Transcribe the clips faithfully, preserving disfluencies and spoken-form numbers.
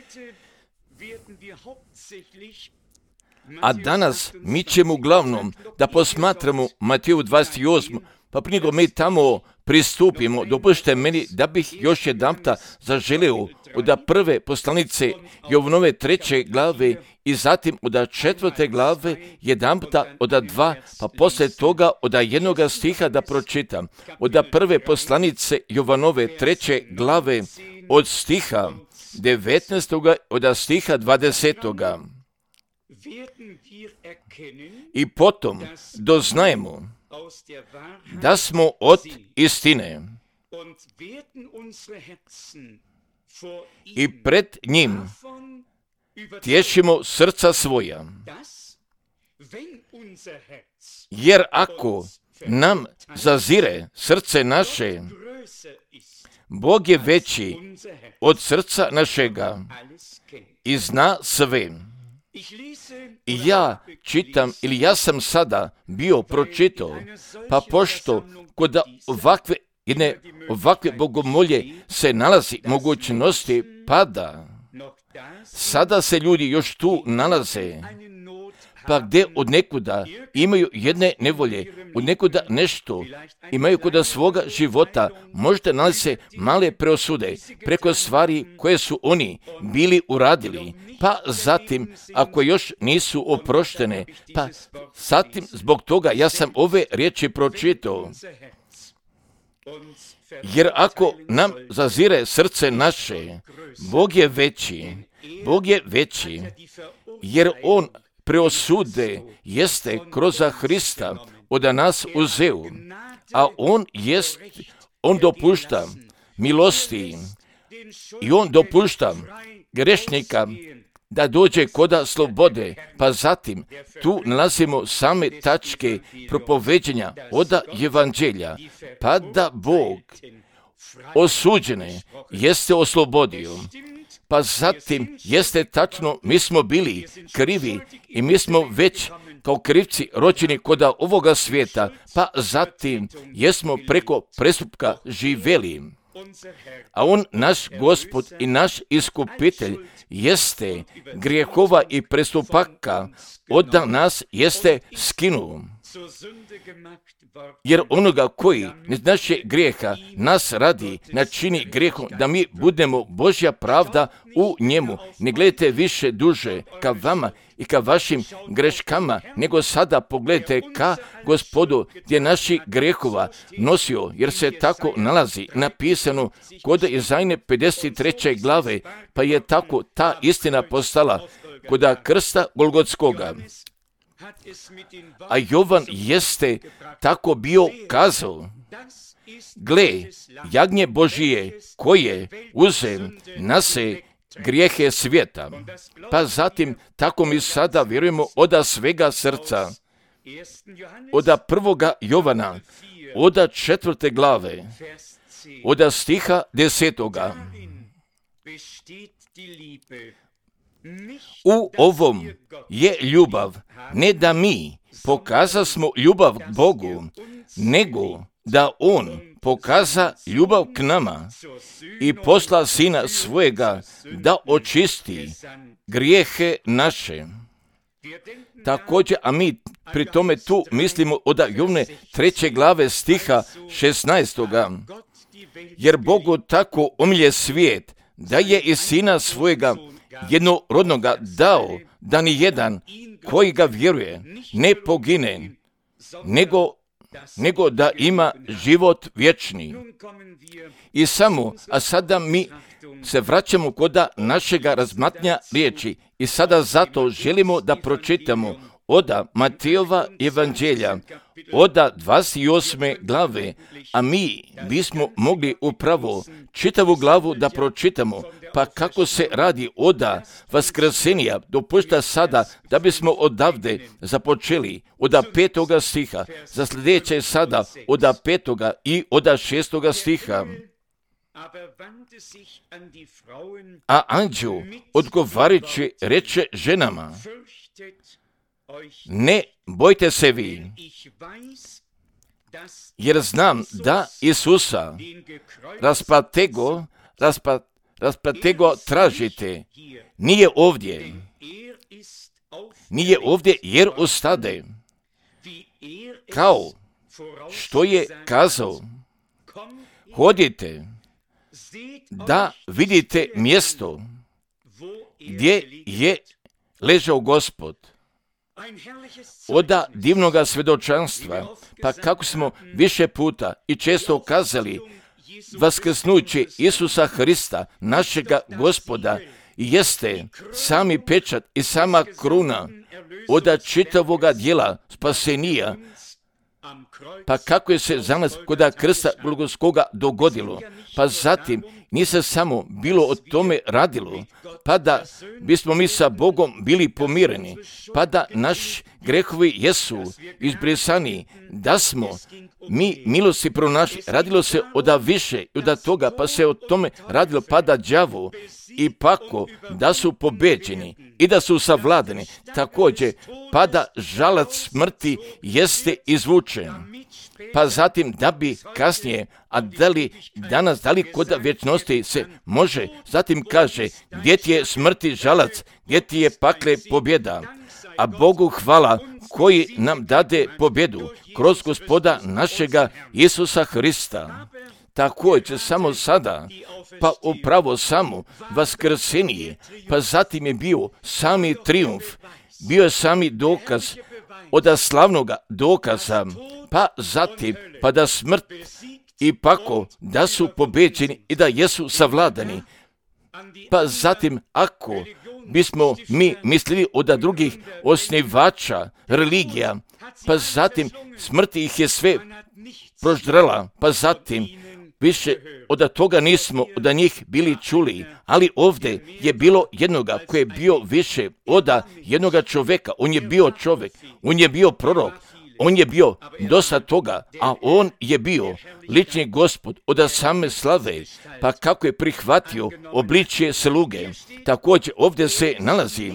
A danas mi ćemo uglavnom da posmatramo Mateju dvadeset osam, pa prije nego mi tamo pristupimo, dopustite meni da bih još jedanputa zaželio od prve poslanice Jovanove treće glave i zatim od četvrte glave jedanputa od dva, pa poslije toga od jednoga stiha da pročitam. Od prve poslanice Jovanove treće glave od stiha devetnaestoga od stiha dvadesetoga. I potom doznajemo da smo od istine i pred njim tješimo srca svoja. Jer ako nam zazire srce naše, Bog je veći od srca našega i zna sve. I ja čitam, ili ja sam sada bio pročitao, pa pošto kod ovakve, jedne ovakve bogomolje se nalazi mogućnosti pada, sada se ljudi još tu nalaze, pa gdje od nekuda imaju jedne nevolje, od nekuda nešto imaju kod svoga života, možda nalaze male preosude preko stvari koje su oni bili uradili, pa zatim ako još nisu oproštene, pa zatim zbog toga ja sam ove riječi pročitao. Jer ako nam zazire srce naše, Bog je veći, Bog je veći, jer On preosude jeste kroz Hrista od nas uzeo, a On jest, On dopušta milosti i On dopušta grešnika da dođe koda slobode, pa zatim tu nalazimo same tačke propoveđenja od evanđelja, pa da Bog osuđene jeste oslobodio. Pa zatim jeste tačno, mi smo bili krivi i mi smo već kao krivci rođeni kod ovoga svijeta, pa zatim jesmo preko prestupka živjeli. A On, naš Gospod i naš iskupitelj, jeste grijehova i prestupaka od nas jeste skinuo. Jer onoga koji iz naše grijeha nas radi, načini grijehom da mi budemo Božja pravda u njemu. Ne gledajte više duže ka vama i ka vašim greškama, nego sada pogledajte ka Gospodu gdje naši grijehova nosio, jer se tako nalazi napisano kod Izajne pedeset treće glave, pa je tako ta istina postala kod krsta Golgotskoga. A Jovan jeste tako bio kazao, gle, jagnje Božije koje uze na se grijehe svijeta. Pa zatim tako mi sada vjerujemo od svega srca. Od prvoga Jovana, od četvrte glave, od stiha desetoga. U ovom je ljubav, ne da mi pokazasmo ljubav k Bogu, nego da On pokaza ljubav k nama i posla Sina svojega da očisti grijehe naše. Također, a mi pri tome tu mislimo od Jovne treće glave stiha šesnaestoga. Jer Bogu tako omilje svijet, da je i Sina svojega jednorodnoga dao, da ni jedan koji ga vjeruje ne pogine, nego, nego da ima život vječni. I samo, a sada mi se vraćamo kod našega razmatnja riječi i sada zato želimo da pročitamo od Matejova evanđelja, od dvadeset osme glave, a mi bismo mogli upravo čitavu glavu da pročitamo, pa kako se radi od vaskrsenja, dopušta sada da bismo odavde započeli od petoga stiha, za sljedeće sada od petoga i od šestoga stiha. A anđeo odgovarajući reče ženama, ne bojte se vi, jer znam da Isusa raspatego, raspat, raspratite ga tražite. Nije ovdje. Nije ovdje jer ostade. Kao što je kazao, hodite da vidite mjesto gdje je ležao Gospod. Oda divnoga svjedočanstva, pa kako smo više puta i često kazali, vaskrsnuće Isusa Hrista, našega Gospoda, jeste sami pečat i sama kruna oda čitavoga djela spasenija. Pa kako je se za nas koda krsta Golgotskoga dogodilo, pa zatim nije se samo bilo o tome radilo, pa da bismo mi sa Bogom bili pomireni, pa da naši grehovi jesu izbrisani, da smo mi milosti pronašli. Radilo se oda više i oda toga, pa se o tome radilo, pa da đavo i pako da su pobeđeni i da su savladani, također pa da žalac smrti jeste izvučen. Pa zatim da bi kasnije, a da li danas, da li kod vječnosti se može, zatim kaže, gdje ti je smrti žalac, gdje ti je pakle pobjeda, a Bogu hvala koji nam dade pobjedu kroz Gospoda našega Isusa Hrista. Također samo sada, pa upravo samo vaskrsenije, pa zatim je bio sami trijumf, bio je sami dokaz oda slavnoga dokaza, pa zatim pa da smrt i pako da su pobeđeni i da jesu savladani. Pa zatim ako bismo mi mislili od drugih osnivača religija, pa zatim smrti ih je sve proždrala, pa zatim više od toga nismo od njih bili čuli, ali ovdje je bilo jednoga koji je bio više od jednoga čovjeka. On je bio čovjek, on je bio prorok, on je bio dosta toga, a on je bio lični Gospod od same slave, pa kako je prihvatio obličje sluge, također ovdje se nalazi.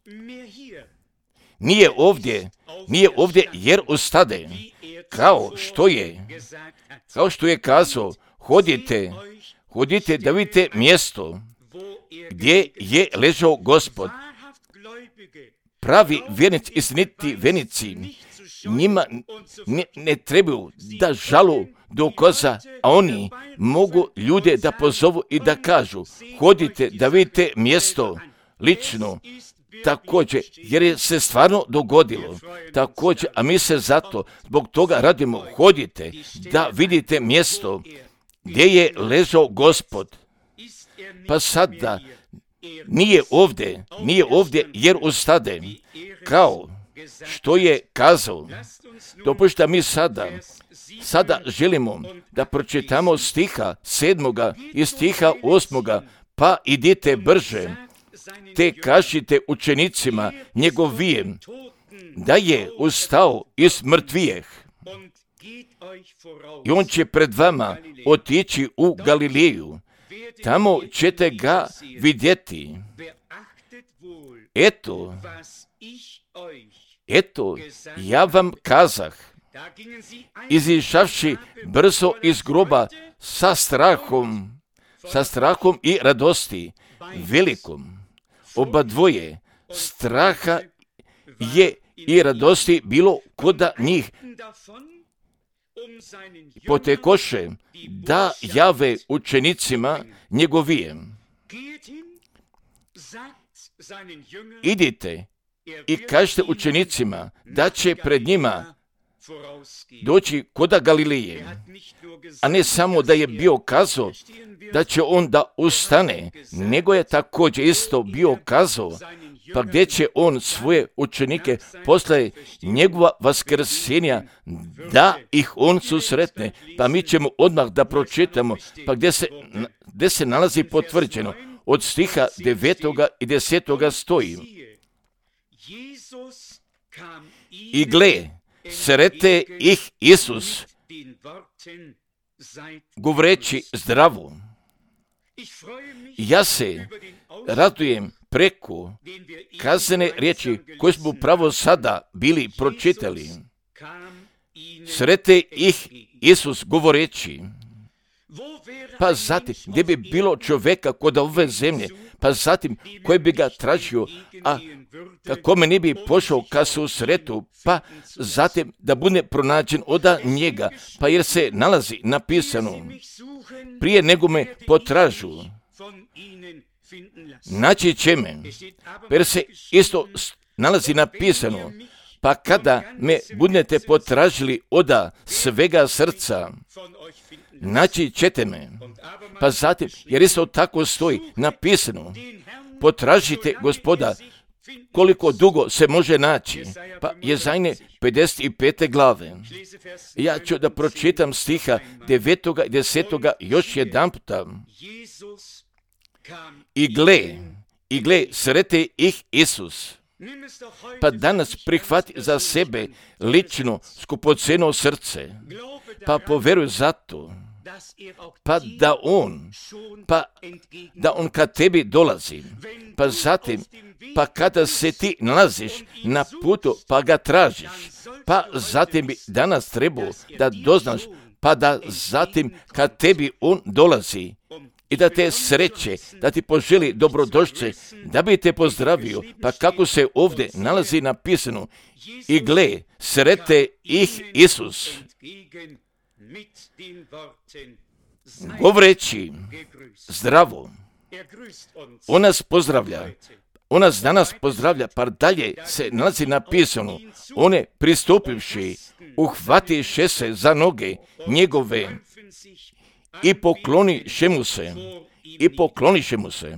Nije ovdje, nije ovdje jer ostade, kao što je, kao što je kazao, hodite, hodite da vidite mjesto gdje je ležao Gospod. Pravi vjernici, istiniti vjernici, njima ne, ne trebaju da žalu dokaza, a oni mogu ljude da pozovu i da kažu, hodite da vidite mjesto lično, također, jer je se stvarno dogodilo, također, a mi se zato zbog toga radimo, hodite da vidite mjesto gdje je ležao Gospod. Pa sada nije ovdje, nije ovdje jer ostade, kao što je kazao. Dopušta mi sada, sada želimo da pročitamo stiha sedmoga i stiha osmoga, pa idite brže, te kažite učenicima njegovim da je ustao iz mrtvijeh. I on će pred vama otići u Galileju, tamo ćete ga vidjeti. Eto, eto, ja vam kazah, izišavši brzo iz groba sa strahom, sa strahom i radosti, velikom. Oba dvoje straha je i radosti bilo koda njih. Potekoše da jave učenicima njegovijem. Idite i kažete učenicima da će pred njima doći koda Galileje, a ne samo da je bio kazao da će on da ustane, nego je također isto bio kazao, pa gdje će on svoje učenike posle njegova vaskrsenja da ih on susretne. Pa mi ćemo odmah da pročitamo, pa gdje se, gdje se nalazi potvrđeno, od stiha devetoga i desetoga stoji. I gle, srete ih Isus, govoreći zdravo. Ja se radujem preko kazane riječi koje smo pravo sada bili pročitali. Srete ih Isus govoreći, Pa zatim, gdje bi bilo čovjeka kod ove zemlje, pa zatim, koji bi ga tražio, a kome ne bi pošao ka susretu, pa zatim da bude pronađen od njega, pa jer se nalazi napisano, prije nego me potražu, naći će me, jer se isto nalazi napisano, pa kada me budete potražili od svega srca, naći ćete me. Pa zatim, jer isto tako stoji napisano, potražite Gospoda koliko dugo se može naći. Pa Jezajne pedeset pete glave. Ja ću da pročitam stiha devetoga i desetoga još jedan puta. I gle, i gle, srete ih Isus. Pa danas prihvati za sebe lično skupoceno srce, pa poveruj zato, pa da on, pa da on kad tebi dolazi, pa zatim, pa kada se ti nalaziš na putu, pa ga tražiš, pa zatim bi danas trebao da doznaš, pa da zatim kad tebi on dolazi, i da te sreće, da ti poželi dobrodošće, da bi te pozdravio, pa kako se ovdje nalazi napisano, i gle, srete ih Isus. Govoreći zdravo, on nas pozdravlja, on nas danas pozdravlja, pa dalje se nalazi napisano, on je pristupivši, uhvatiše se za noge njegove, i pokloniše mu se, i pokloniše mu se.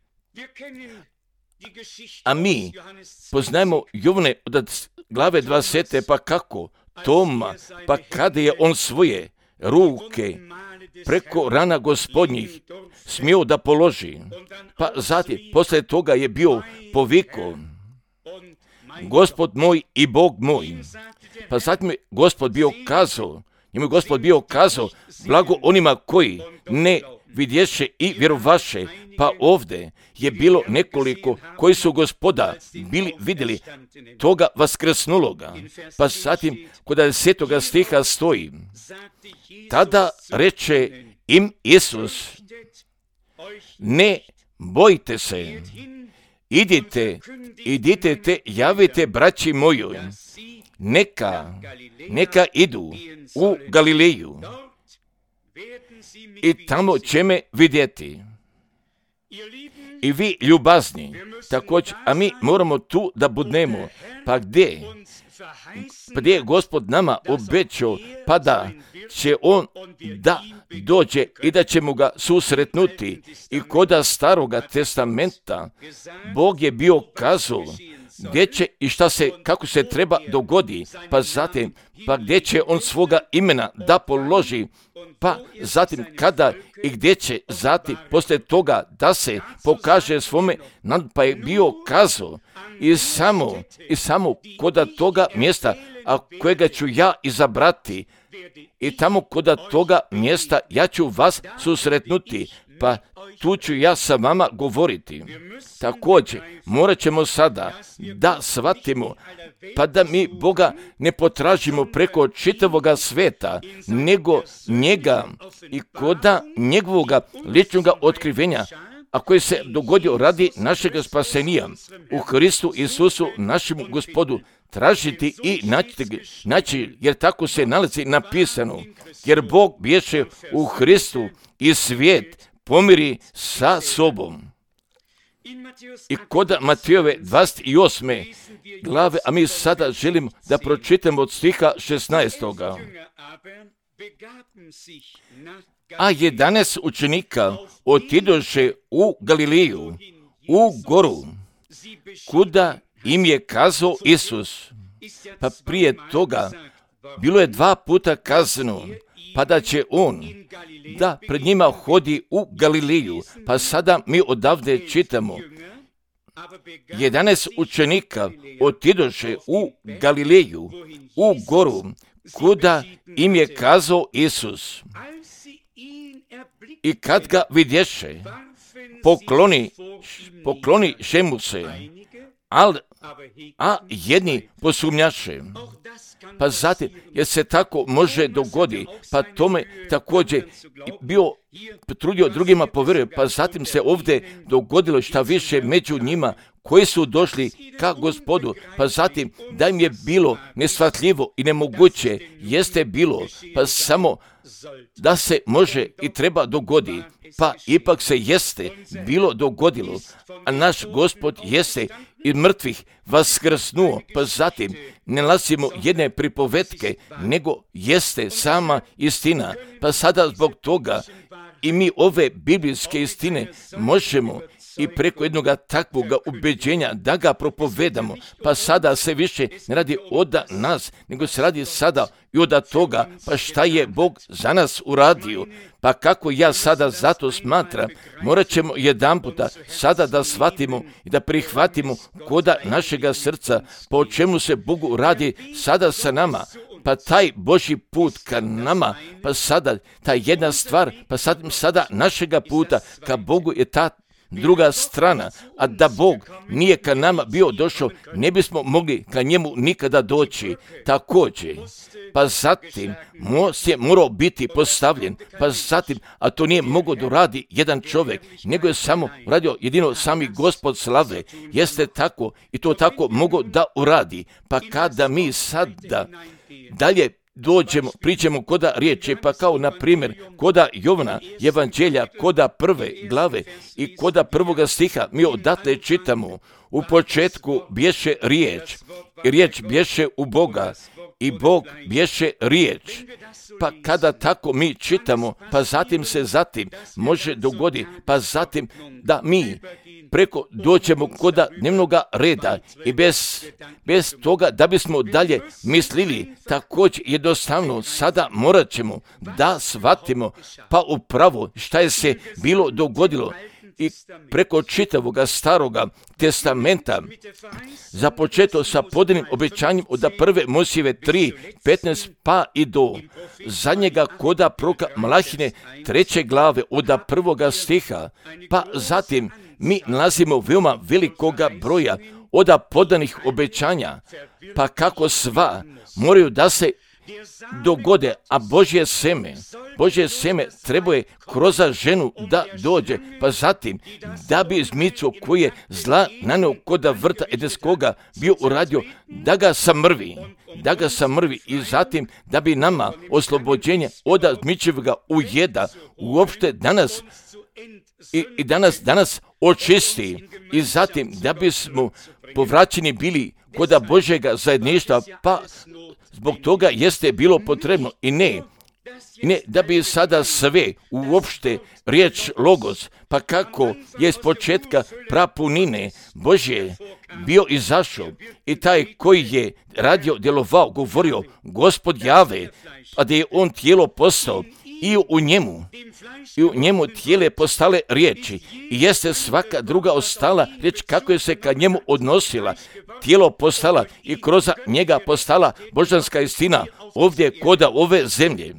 A mi poznajemo Jovane od glave dvadeset, pa kako Toma, pa kada je on svoje ruke preko rana Gospodnjih smio da položi, pa zatim posle toga je bio poviko, Gospod moj i Bog moj, pa zatim je Gospod bio kazao, njemu je Gospod bio kazao, blago onima koji ne vidješe i vjerovaše, pa ovdje je bilo nekoliko koji su Gospoda bili vidjeli toga vaskrsnuloga. Pa zatim kod desetoga stiha stoji, tada reče im Isus, ne bojte se, idite, idite te javite braći mojoj, neka, neka idu u Galileju i tamo će me vidjeti. I vi ljubazni, također, a mi moramo tu da budnemo, pa gdje? Pa gdje je Gospod nama obećao, pa da će on da dođe i da ćemo ga susretnuti. I koda staroga testamenta Bog je bio kazao gdje će i šta se, kako se treba dogodi, pa zatim, pa gdje će on svoga imena da položi, pa zatim kada i gdje će zatim poslije toga da se pokaže svome, pa je bio kazao i samo, i samo koda toga mjesta, a kojega ću ja izabrati, i tamo koda toga mjesta ja ću vas susretnuti, pa tu ću ja sa vama govoriti. Također, morat ćemo sada da shvatimo, pa da mi Boga ne potražimo preko čitavoga sveta, nego njega i koda njegovoga ličnog otkrivenja, a koji se dogodio radi našega spasenija u Hristu Isusu, našemu Gospodu, tražiti i naći, naći, jer tako se nalazi napisano, jer Bog biješe u Hristu i svijet pomiri sa sobom. I kod Matejove dvadeset osme glave, a mi sada želimo da pročitamo od stiha šesnaestoga. A jedanaest učenika otidoše u Galileju, u goru, kuda im je kazao Isus. Pa prije toga bilo je dva puta kazano, pa da će on da pred njima hodi u Galileju. Pa sada mi odavde čitamo, jedanaest učenika otidoše u Galileju, u goru, kuda im je kazao Isus. I kad ga vidješe, pokloni, pokloniše mu se, ali a jedni posumnjaše. Pa zatim, jer se tako može dogodi, pa tome također bio trudio drugima povjeruje, pa zatim se ovdje dogodilo šta više među njima koji su došli ka Gospodu, pa zatim da im je bilo neshvatljivo i nemoguće, jeste bilo, pa samo da se može i treba dogodi, pa ipak se jeste bilo dogodilo, a naš Gospod jeste i mrtvih vaskrsnuo, pa zatim ne nalazimo jedne pripovetke, nego jeste sama istina, pa sada zbog toga i mi ove biblijske istine možemo i preko jednog takvog ubeđenja da ga propovedamo, pa sada se više ne radi od nas, nego se radi sada i od toga, pa šta je Bog za nas uradio, pa kako ja sada zato smatram, morat ćemo jedan puta sada da shvatimo i da prihvatimo koda našega srca, po o čemu se Bogu radi sada sa nama, pa taj Božji put ka nama, pa sada ta jedna stvar, pa sad, sada našega puta ka Bogu je ta druga strana, a da Bog nije ka nama bio došao, ne bismo mogli ka njemu nikada doći. Također, pa zatim most je morao biti postavljen, pa zatim, a to nije mogao da radi jedan čovjek, nego je samo radio jedino sami Gospod slave, jeste tako i to tako mogao da uradi. Pa kada mi sada dalje dođemo, pričamo koda riječi, pa kao na primjer koda Jovana evanđelja, koda prve glave i koda prvoga stiha, mi odatle čitamo, u početku bješe riječ, i riječ bješe u Boga, i Bog bješe riječ. Pa kada tako mi čitamo, pa zatim se zatim može dogoditi, pa zatim da mi preko doćemo koda dnevnoga reda i bez, bez toga da bismo dalje mislili, također jednostavno sada morat ćemo da shvatimo pa upravo šta je se bilo dogodilo i preko čitavoga staroga testamenta započeto sa podanim obećanjem od prve Mojsijeve tri petnaest pa i do zadnjega koda proroka Malahine treće glave od prvoga stiha, pa zatim mi nalazimo veoma velikoga broja od podanih obećanja, pa kako sva moraju da se dogode, a Božje seme, Božje seme trebuje kroz ženu da dođe, pa zatim da bi zmico koji je zla naneo koda vrta edenskoga bio uradio, da ga samrvi, da ga samrvi i zatim da bi nama oslobođenje od zmičevoga ujeda uopšte danas i, i danas, danas očisti i zatim da bismo povraćeni bili koda Božjega zajedništva, pa zbog toga jeste bilo potrebno i ne, i ne da bi sada sve uopšte riječ logos, pa kako je s početka prapunine Božje bio izašao i taj koji je radio, djelovao, govorio Gospod Jave, a da je on tijelo postao i u njemu, i u njemu tijele postale riječi i jeste svaka druga ostala riječ kako je se ka njemu odnosila, tijelo postala i kroz njega postala božanska istina ovdje koda ove zemlje.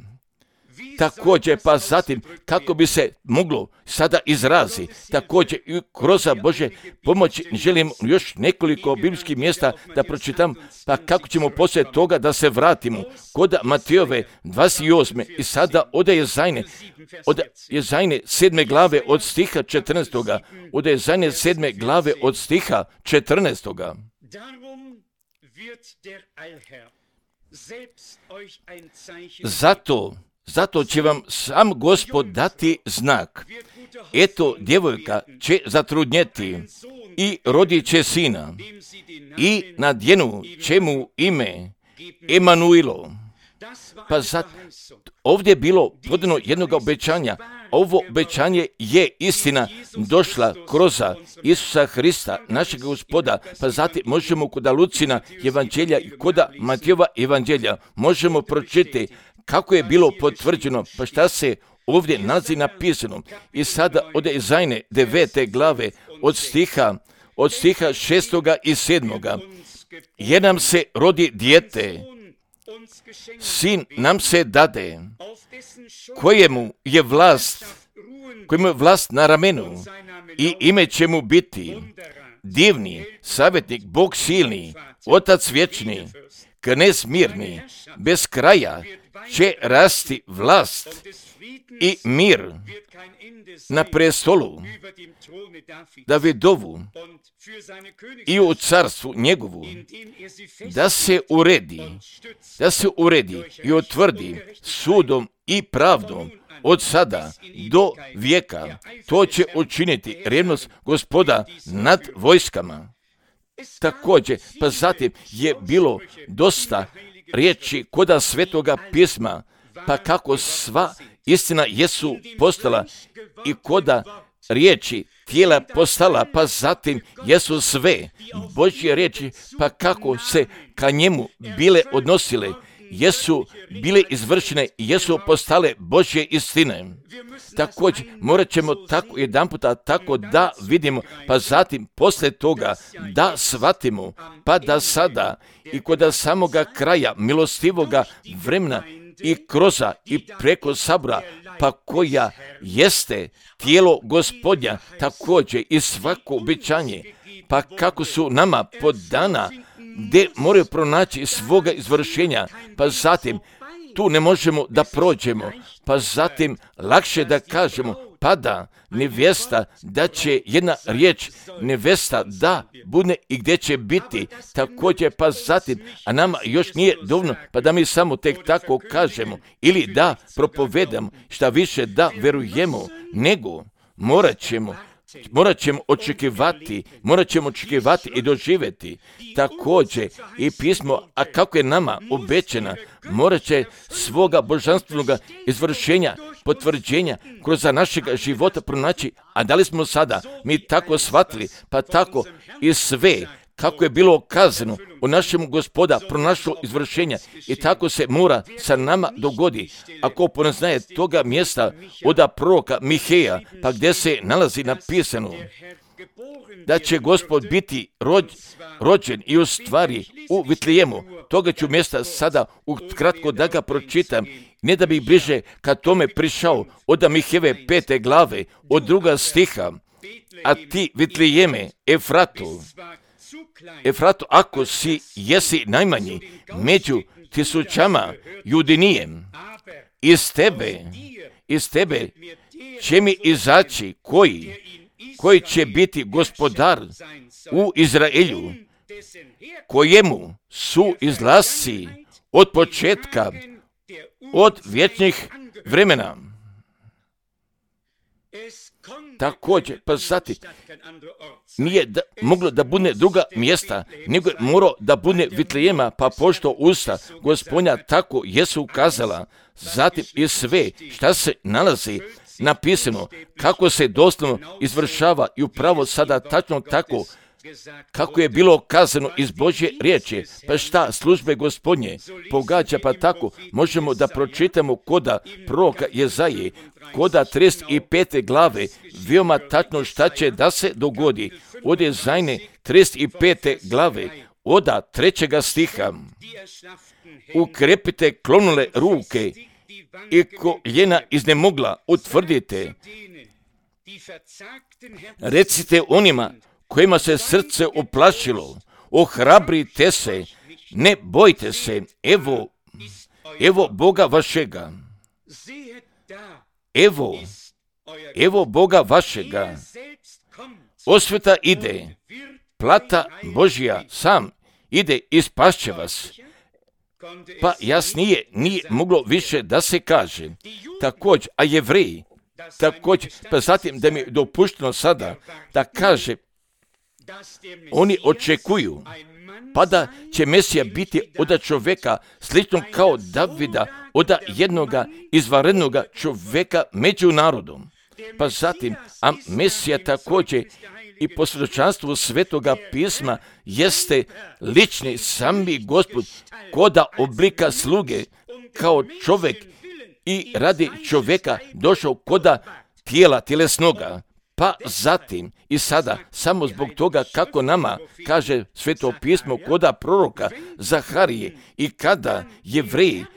Također pa zatim kako bi se moglo sada izrazi, također i kroz Božje pomoći želim još nekoliko biblijskih mjesta da pročitam, pa kako ćemo poslije toga da se vratimo kod Matejove dvadeset osme i sada od Jezajne, od Jezajne sedme glave od stiha četrnaestoga, od Jezajne sedme glave od stiha četrnaestoga. Zato Zato će vam sam Gospod dati znak. Eto, djevojka će zatrudnjeti i rodit će sina i nadjenu će mu ime Emanuilo. Pa zato, ovdje je bilo podano jednog obećanja. Ovo obećanje je istina došla kroz Isusa Hrista, našeg Gospoda, pa zatim možemo kod Lucina evanđelja i kod Matejova evanđelja možemo pročitati kako je bilo potvrđeno, pa šta se ovdje nalazi napisano. I sada od Jezajne devete glave od stiha, od stiha šestoga i sedmoga. Jer nam se rodi dijete, sin nam se dade, kojemu je vlast, kojemu je vlast na ramenu i ime će mu biti divni, savjetnik, Bog silni, Otac vječni, knez mirni, bez kraja će rasti vlast i mir na prestolu Davidovu i u carstvu njegovu, da se uredi, da se uredi i utvrdi sudom i pravdom od sada do vijeka. To će učiniti revnost Gospoda nad vojskama. Također, pa zatim je bilo dosta riječi koda Svetoga pisma, pa kako sva istina jesu postala i koda riječi tijela postala, pa zatim jesu sve Božje riječi, pa kako se ka njemu bile odnosile, jesu bile izvršene i jesu postale Božje istine. Također, morat ćemo tako jedan puta tako da vidimo, pa zatim poslije toga da shvatimo, pa da sada i kod samoga kraja milostivoga vremena i kroza i preko sabora, pa koja jeste tijelo Gospodnja, također i svako obećanje, pa kako su nama podana, gdje moraju pronaći svoga izvršenja, pa zatim tu ne možemo da prođemo, pa zatim lakše da kažemo, pa da nevjesta, da će jedna riječ nevjesta da bude i gdje će biti, također pa zatim, a nama još nije dovoljno, pa da mi samo tek tako kažemo, ili da propovedamo, šta više da verujemo, nego morat ćemo Morat ćemo očekivati, morat ćemo očekivati i doživjeti. Također i pismo, a kako je nama obećana, morat će svoga božanstvenog izvršenja, potvrđenja kroz našega života pronaći. A da li smo sada mi tako shvatili, pa tako i sve kako je bilo kazano u našem Gospoda pronašlo izvršenja i tako se mora sa nama dogodi. Ako poznaje toga mjesta od proroka Miheja, pa gdje se nalazi napisano da će Gospod biti rođ, rođen i u stvari u Vitlejemu. Toga ću mjesta sada ukratko da ga pročitam, ne da bih bliže ka tome prišao od Mihejeve pete glave, od druga stiha. A ti Vitlejeme, Efratu, Efratu, ako si jesi najmanji među tisućama Judinijem, iz tebe, iz tebe će mi izaći koji, koji će biti gospodar u Izraelju, kojemu su izlasci od početka, od vječnih vremena. Također, pa zatim, nije da, moglo da bude druga mjesta, nego je morao da bude Vitlejema, pa pošto usta Gospodnja tako jesu ukazala, zatim i sve šta se nalazi napisano, kako se doslovno izvršava i upravo sada tačno tako, kako je bilo kazano iz Božje riječi, pa šta službe Gospodnje pogađa, pa tako možemo da pročitamo koda proroka Jezaje, koda trideset pete glave, veoma tačno šta će da se dogodi. Od Jezajne trideset pete glave, oda trećega stiha. Ukrepite klonule ruke i koljena iznemogla utvrdite. Recite onima kojima se srce uplašilo, ohrabrite se, ne bojte se, evo, evo Boga vašega. Evo, evo Boga vašega. Osveta ide, plata Božja sam ide i spašće vas. Pa jasnije nije moglo više da se kaže. Također, a Jevreji, također, pa zatim da mi je dopušteno sada da kaže, oni očekuju, pa da će Mesija biti od čovjeka slično kao Davida, od jednoga izvanrednoga čovjeka među narodom. Pa zatim, a Mesija također i po svjedočanstvu Svetoga pisma jeste lični sami Gospod koda oblika sluge kao čovjek i radi čovjeka došao koda tijela tjelesnoga. Pa zatim i sada, samo zbog toga kako nama kaže Sveto pismo koda proroka Zaharije i kada Jevreji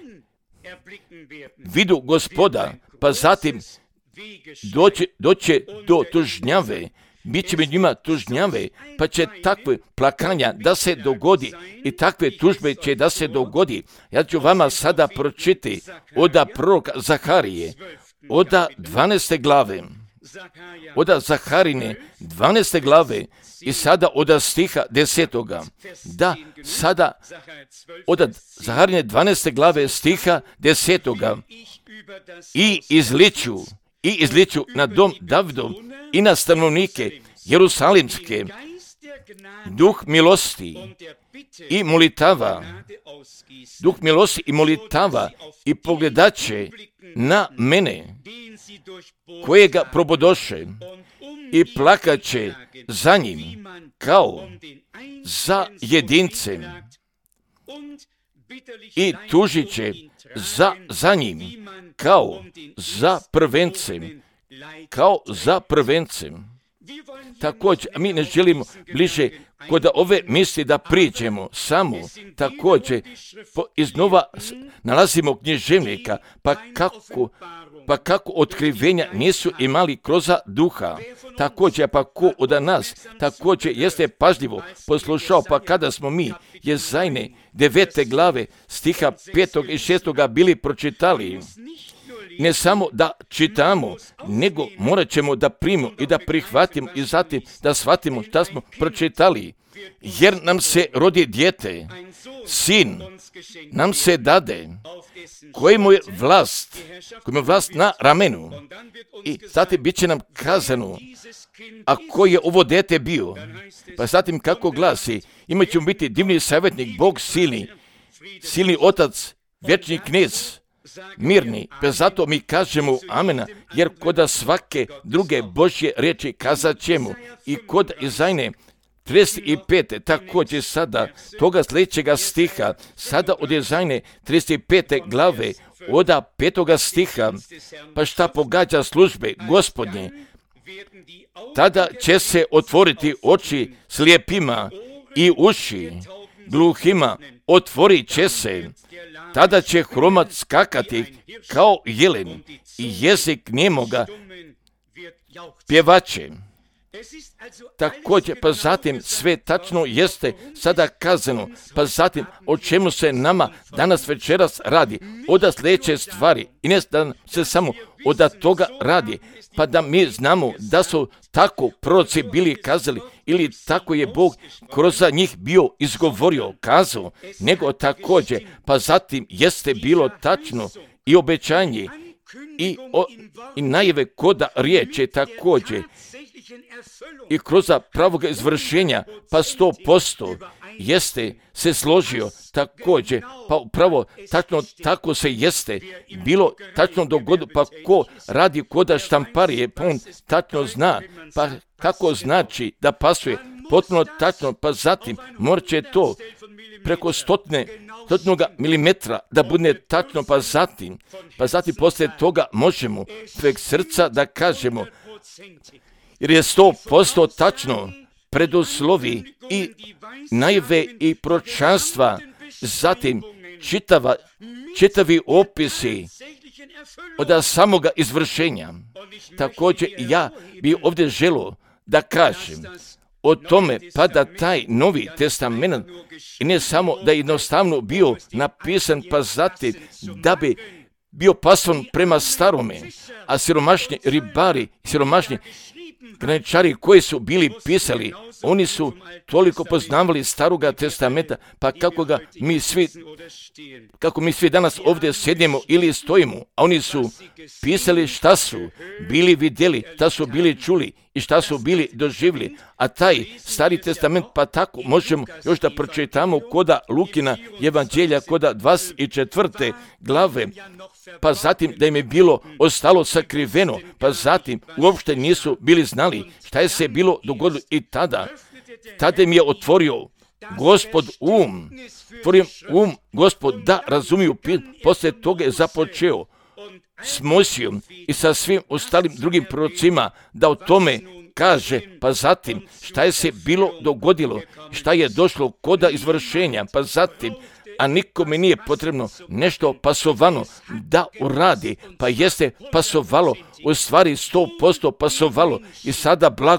vidu Gospoda, pa zatim doće, doće do tužnjave, bit će među njima tužnjave, pa će takve plakanja da se dogodi i takve tužbe će da se dogodi. Ja ću vama sada pročiti oda proroka Zaharije, oda dvanaeste glave, oda Zaharine dvanaeste glave i sada oda stiha desetoga. Da, sada oda Zaharine dvanaeste glave stiha desetoga. I izliču, i izliču na dom Davidov i na stanovnike Jerusalimske duh milosti i molitava, duh milosti i molitava i pogledaće na mene kojega probodoše i plakaće za njim kao za jedincem i tužit će za, za njim kao za prvencem, kao za prvencem. Također, mi ne želimo bliže kod ove misli da priđemo samo, također po, iznova nalazimo književnika, pa kako, pa kako otkrivenja nisu imali kroz duha, također pa ko od nas, također jeste pažljivo poslušao, pa kada smo mi Jezajne devete glave stiha petog i šestoga bili pročitali, ne samo da čitamo, nego morat ćemo da primimo i da prihvatimo i zatim da shvatimo šta smo pročitali. Jer nam se rodi dijete, sin nam se dade, koji mu je vlast, koji mu je vlast na ramenu. I zatim bit će nam kazano, a koji je ovo dijete bio? Pa zatim kako glasi, imat ćemo biti divni savjetnik, Bog silni, silni otac, vječni knez, mirni, pa zato mi kažemo amena, jer kod svake druge Božje riječi kazat ćemo i kod Izajne trideset pete također sada toga sljedećega stiha, sada od Izajne trideset pete glave, oda petoga stiha, pa šta pogađa službe Gospodnje, tada će se otvoriti oči slijepima i uši gluhima, otvorit će se, tada će hromat skakati kao jelen i jezik njemoga pjevaće. Također, pa zatim sve tačno jeste sada kazano, pa zatim o čemu se nama danas večeras radi, oda sljedeće stvari i ne da se samo oda toga radi, pa da mi znamo da su tako proroci bili kazali ili tako je Bog kroz njih bio izgovorio, kazao, nego također, pa zatim jeste bilo tačno i obećanje i, o, i najave koda riječe također i kroz pravog izvršenja, pa sto posto jeste se složio također, pa upravo tačno tako se jeste bilo tačno dogodilo, pa ko radi koda štamparije, pa on tačno zna, pa kako znači da pasuje, potpuno tačno, pa zatim morat će to preko stotine, stotinoga milimetra da bude tačno, pa zatim, pa zatim poslije toga možemo prek srca da kažemo, jer je sto posto tačno preduslovi i najve i proročanstva, zatim čitava, čitavi opisi od samoga izvršenja. Također ja bi ovdje želio da kažem o tome, pa da taj Novi Testament i ne samo da je jednostavno bio napisan, pa zatim da bi bio pason prema starome, a siromašni ribari, siromašni graničari koji su bili pisali, oni su toliko poznavali Staroga Testamenta, pa kako ga mi svi, kako mi svi danas ovdje sjedimo ili stojimo, a oni su pisali šta su bili vidjeli, šta su bili čuli i šta su bili doživjeli, a taj Stari Testament, pa tako možemo još da pročitamo koda Lukina evanđelja, koda dvadeset četvrte glave, pa zatim da im je bilo ostalo sakriveno, pa zatim uopšte nisu bili znali šta je se bilo dogodilo i tada. Tada im je otvorio Gospod um, otvorio um Gospod da razumiju, poslije toga je započeo s Mojsijom i sa svim ostalim drugim prorocima da o tome kaže, pa zatim šta je se bilo dogodilo, šta je došlo koda izvršenja, pa zatim, a nikome nije potrebno nešto pasovano da uradi, pa jeste pasovalo, u stvari sto posto pasovalo i sada blago,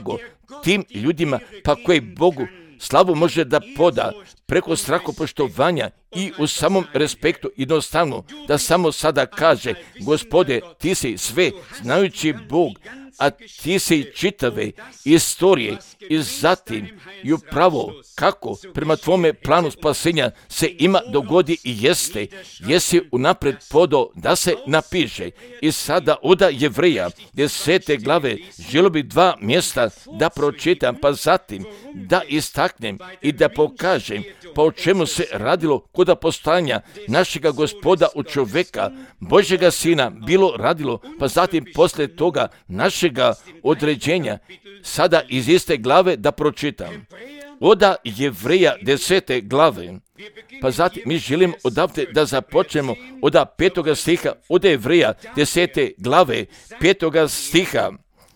tim ljudima, pa koji Bogu slavu može da poda preko strahopoštovanja i u samom respektu jednostavno da samo sada kaže: Gospode, ti si sve znajući Bog, a ti si čitave istorije i zatim i upravo kako prema tvome planu spasenja se ima dogodi i jeste, jesi unapred podao da se napiše. I sada od Jevreja desete glave želio bi dva mjesta da pročitam, pa zatim da istaknem i da pokažem pa o čemu se radilo kod postojanja našega Gospoda u čoveka, Božjega Sina, bilo radilo, pa zatim poslije toga našega određenja. Sada iz iste glave da pročitam. Oda Jevreja desete glave, pa zatim mi želimo odavde da započnemo od petoga stiha, od Jevreja desete glave, petoga stiha.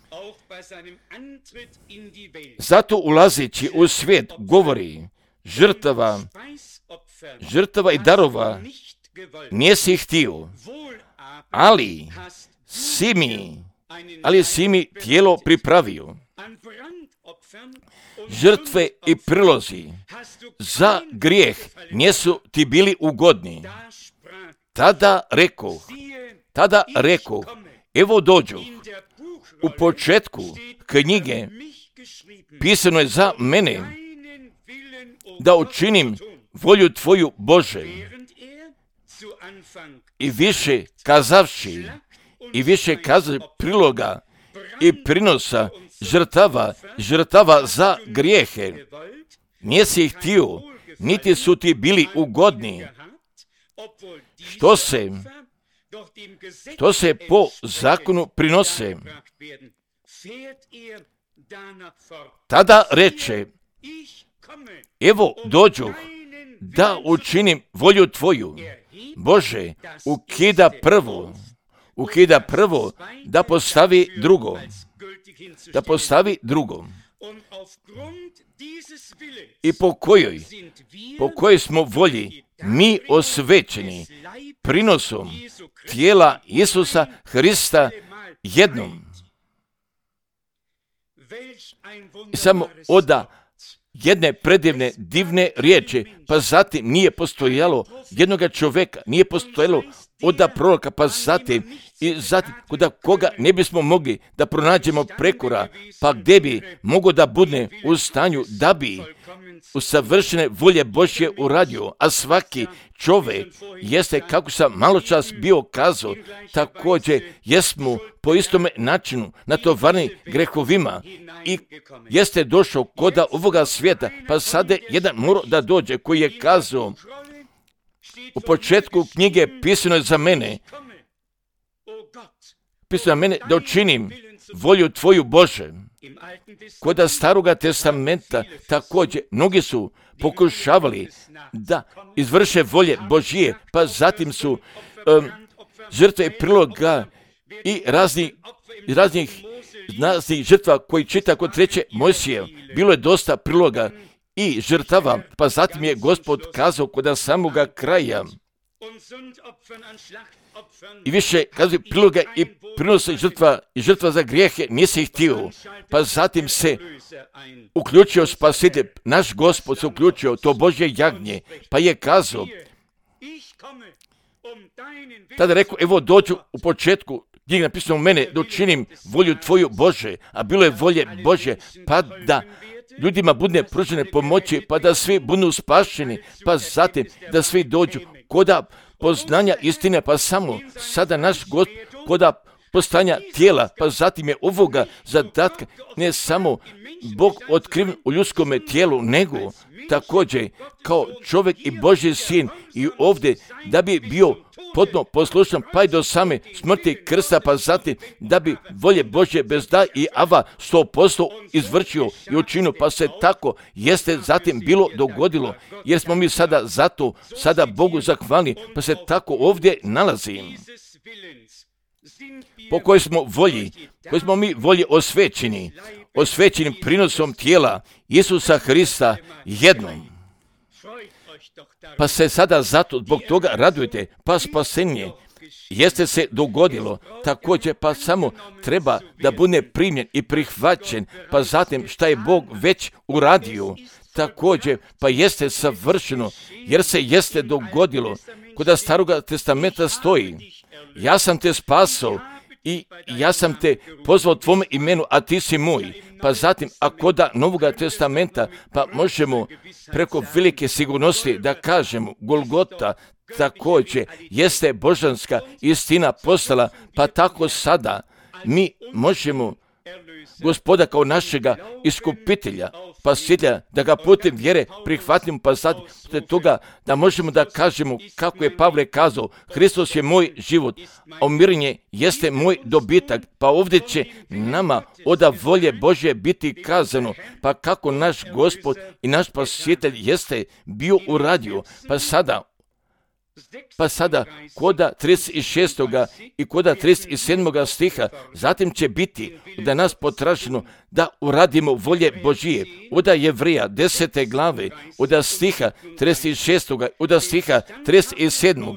Zato ulazeći u svijet govori: žrtava, žrtava i darova nisi htio, ali si mi, ali si mi tijelo pripravio. Žrtve i prilozi za grijeh nisu ti bili ugodni. Tada rekoh, tada rekoh, evo dođu. U početku knjige pisano je za mene da učinim volju tvoju, Bože. I više kazavši, i više kazavši priloga i prinosa žrtava, žrtava za grijehe, nisi ih htio, niti su ti bili ugodni, što se, što se po zakonu prinose. Tada reče: evo dođuh da učinim volju tvoju. Bože, ukida prvo, ukida prvo da postavi drugo, da postavi drugo. I po kojoj, po kojoj smo volji mi osvećeni prinosom tijela Isusa Hrista jednom. I samo oda jedne predivne, divne riječi, pa zatim nije postojalo jednoga čovjeka, nije postojalo oda proroka, pa zatim i zatim kod koga ne bismo mogli da pronađemo prekora, pa gdje bi mogo da bude u stanju da bi u savršene volje Božje uradio, a svaki čovjek jeste, kako sam malo čas bio kazao, također jesmo po istome načinu natovarni grehovima i jeste došao koda ovoga svijeta, pa sada jedan mora da dođe koji je kazao: u početku knjige pisano je za mene, pisano je za mene da učinim volju tvoju, Bože. Kod Staroga testamenta također mnogi su pokušavali da izvrše volje Božije, pa zatim su um, žrtve priloga i raznih, raznih, raznih žrtva koji čita kod treće Mojsije. Bilo je dosta priloga i žrtava, pa zatim je Gospod kazao kod samoga kraja i više kazuje priloga i prinosa i žrtva i žrtva za grijehe nisi htio, pa zatim se uključio spasitelj, naš Gospod se uključio, to Božje jagnje, pa je kazao, tada rekao: evo dođu u početku knjige napisano u mene da učinim volju tvoju, Bože, a bilo je volje Božje, pa da ljudima bude pružene pomoći, pa da svi budu spašeni, pa zatim da svi dođu koda poznanja istine, pa samo sada naš Gospod koda postanja tijela, pa zatim je ovoga zadatka ne samo Bog otkriven u ljudskome tijelu, nego također kao čovjek i Božji sin i ovdje da bi bio potpuno poslušan pa i do same smrti krsta, pa zatim da bi volje Božje bez da i ava sto posto izvršio i učinio, pa se tako jeste zatim bilo dogodilo, jer smo mi sada zato sada Bogu zahvalni, pa se tako ovdje nalazim. Po kojoj smo volji, koji smo mi volji osvećeni, osvećenim prinosom tijela Isusa Hrista jednom. Pa se sada zato zbog toga radujete, pa spasenje jeste se dogodilo, također pa samo treba da bude primljen i prihvaćen, pa zatim šta je Bog već uradio, također pa jeste savršeno, jer se jeste dogodilo. Kod Staroga testamenta stoji, ja sam te spasao i ja sam te pozvao tvome imenu, a ti si moj. Pa zatim, a kod Novoga testamenta, pa možemo preko velike sigurnosti da kažemo, Golgota također jeste božanska istina postala, pa tako sada mi možemo Gospoda kao našega iskupitelja, spasitelja, da ga putem vjere prihvatimo, pa zatim toga da možemo da kažemo kako je Pavle kazao, Hristos je moj život, a umirenje jeste moj dobitak, pa ovdje će nama od volje Božje biti kazano, pa kako naš Gospod i naš spasitelj jeste bio uradio, pa sada Pa sada, koda trideset šestog i koda trideset sedmog stiha, zatim će biti da nas potraženo da uradimo volje Božije. Oda Jevrija desete glave, oda stiha trideset šestog, oda stiha trideset sedmog.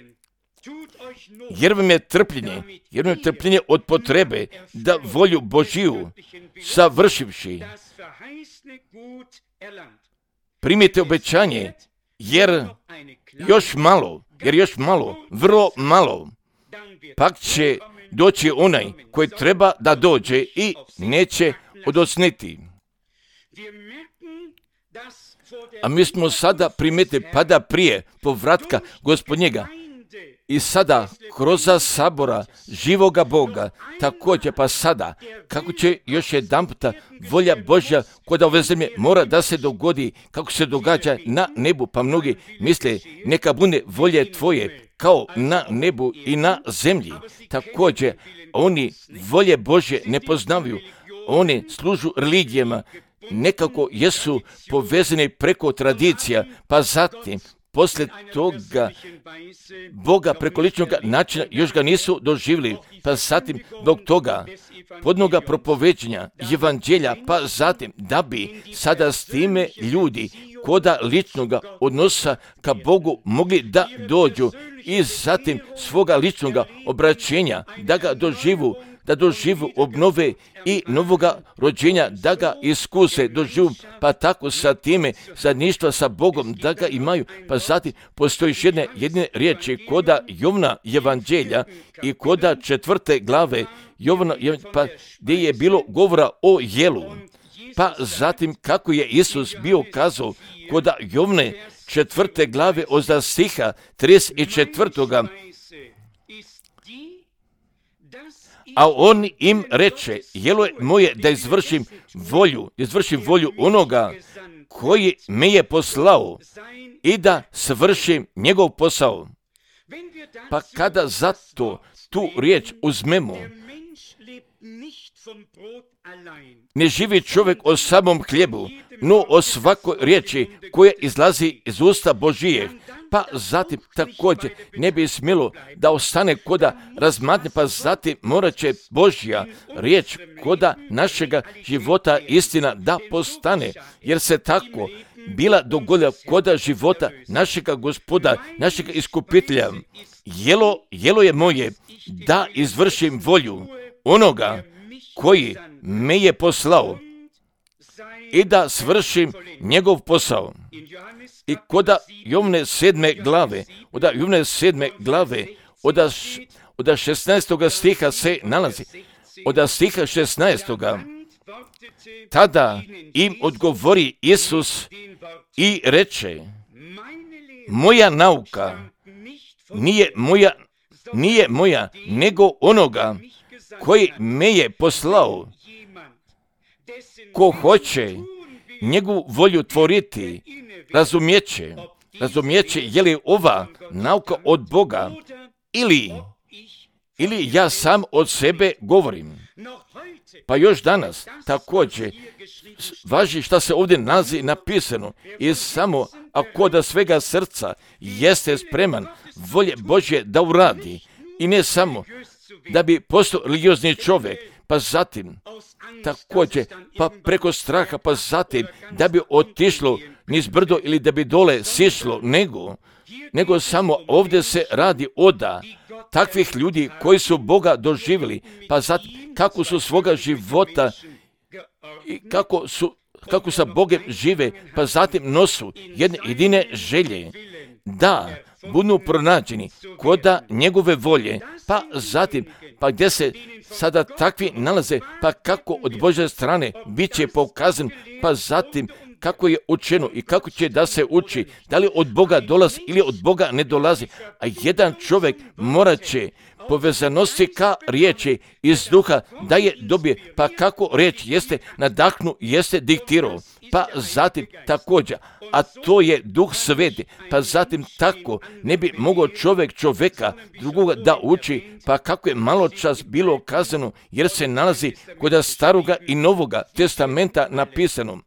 Jer vam je trpljenje, jer vam je trpljenje od potrebe da volju Božiju savršivši. Primite obećanje, jer još malo, jer još malo, vrlo malo, pak će doći onaj koji treba da dođe i neće odosniti. A mi smo sada primetili, pa da prije povratka Gospodnjega i sada kroz sabora živoga Boga, također pa sada, kako će još jedan puta volja Božja kod ove zemlje mora da se dogodi kako se događa na nebu, pa mnogi misle neka bude volje tvoje kao na nebu i na zemlji. Također oni volje Božje ne poznaju, oni služu religijama, nekako jesu povezani preko tradicija, pa zatim poslije toga Boga preko ličnog načina još ga nisu doživjeli, pa zatim zbog toga podnoga propoveđenja evanđelja, pa zatim da bi sada s time ljudi koda ličnog odnosa ka Bogu mogli da dođu i zatim svoga ličnog obraćenja da ga doživu, da doživu obnove i novoga rođenja, da ga iskuse, doživu, pa tako sa time zajedništva sa Bogom, da ga imaju, pa zatim postoji jedne jedine riječi koda Jovna evanđelja i koda četvrte glave Jovna, pa gdje je bilo govora o jelu, pa zatim kako je Isus bio kazao koda Jovne četvrte glave od stiha trideset četvrtoga. A on im reče, jelo je moje da izvršim volju, izvršim volju onoga koji me je poslao i da svršim njegov posao. Pa kada zato tu riječ uzmemo, ne živi čovjek o samom hljebu, no o svakoj riječi koja izlazi iz usta Božije. Pa zatim također ne bi smjelo da ostane koda razmatne, pa zatim morat će Božja riječ koda našega života istina da postane, jer se tako bila dogodila koda života našega Gospoda, našega iskupitelja. Jelo, jelo je moje da izvršim volju onoga koji me je poslao i da svršim njegov posao. I koda Jovne sedme glave, oda Jovne sedme glave, oda, oda šesnaestoga stiha se nalazi, oda stiha šesnaestoga. Tada im odgovori Isus i reče, moja nauka nije moja, nije moja, nego onoga koji me je poslao. Ko hoće njegovu volju tvoriti, razumjeće, razumjeće je li ova nauka od Boga ili, ili ja sam od sebe govorim. Pa još danas također važi šta se ovdje nalazi napisano i samo ako da svega srca jeste spreman volje Božje da uradi i ne samo da bi postao religiozni čovjek, pa zatim također, pa preko straha, pa zatim da bi otišlo niz brdo ili da bi dole sišlo, nego, nego samo ovdje se radi oda takvih ljudi koji su Boga doživjeli, pa zatim kako su svoga života i kako su kako sa Bogom žive, pa zatim nosu jedne jedine želje, da budu pronađeni koda njegove volje, pa zatim, pa gdje se sada takvi nalaze, pa kako od Božje strane bit će pokazan, pa zatim kako je učeno i kako će da se uči, da li od Boga dolazi ili od Boga ne dolazi, a jedan čovjek morat će povezanosti ka riječi iz duha da je dobije, pa kako riječ jeste nadahnu, jeste diktirao, pa zatim također, a to je Duh Sveti, pa zatim tako ne bi mogao čovjek čovjeka drugoga da uči, pa kako je malo čas bilo kazano, jer se nalazi kod staroga i novoga testamenta napisano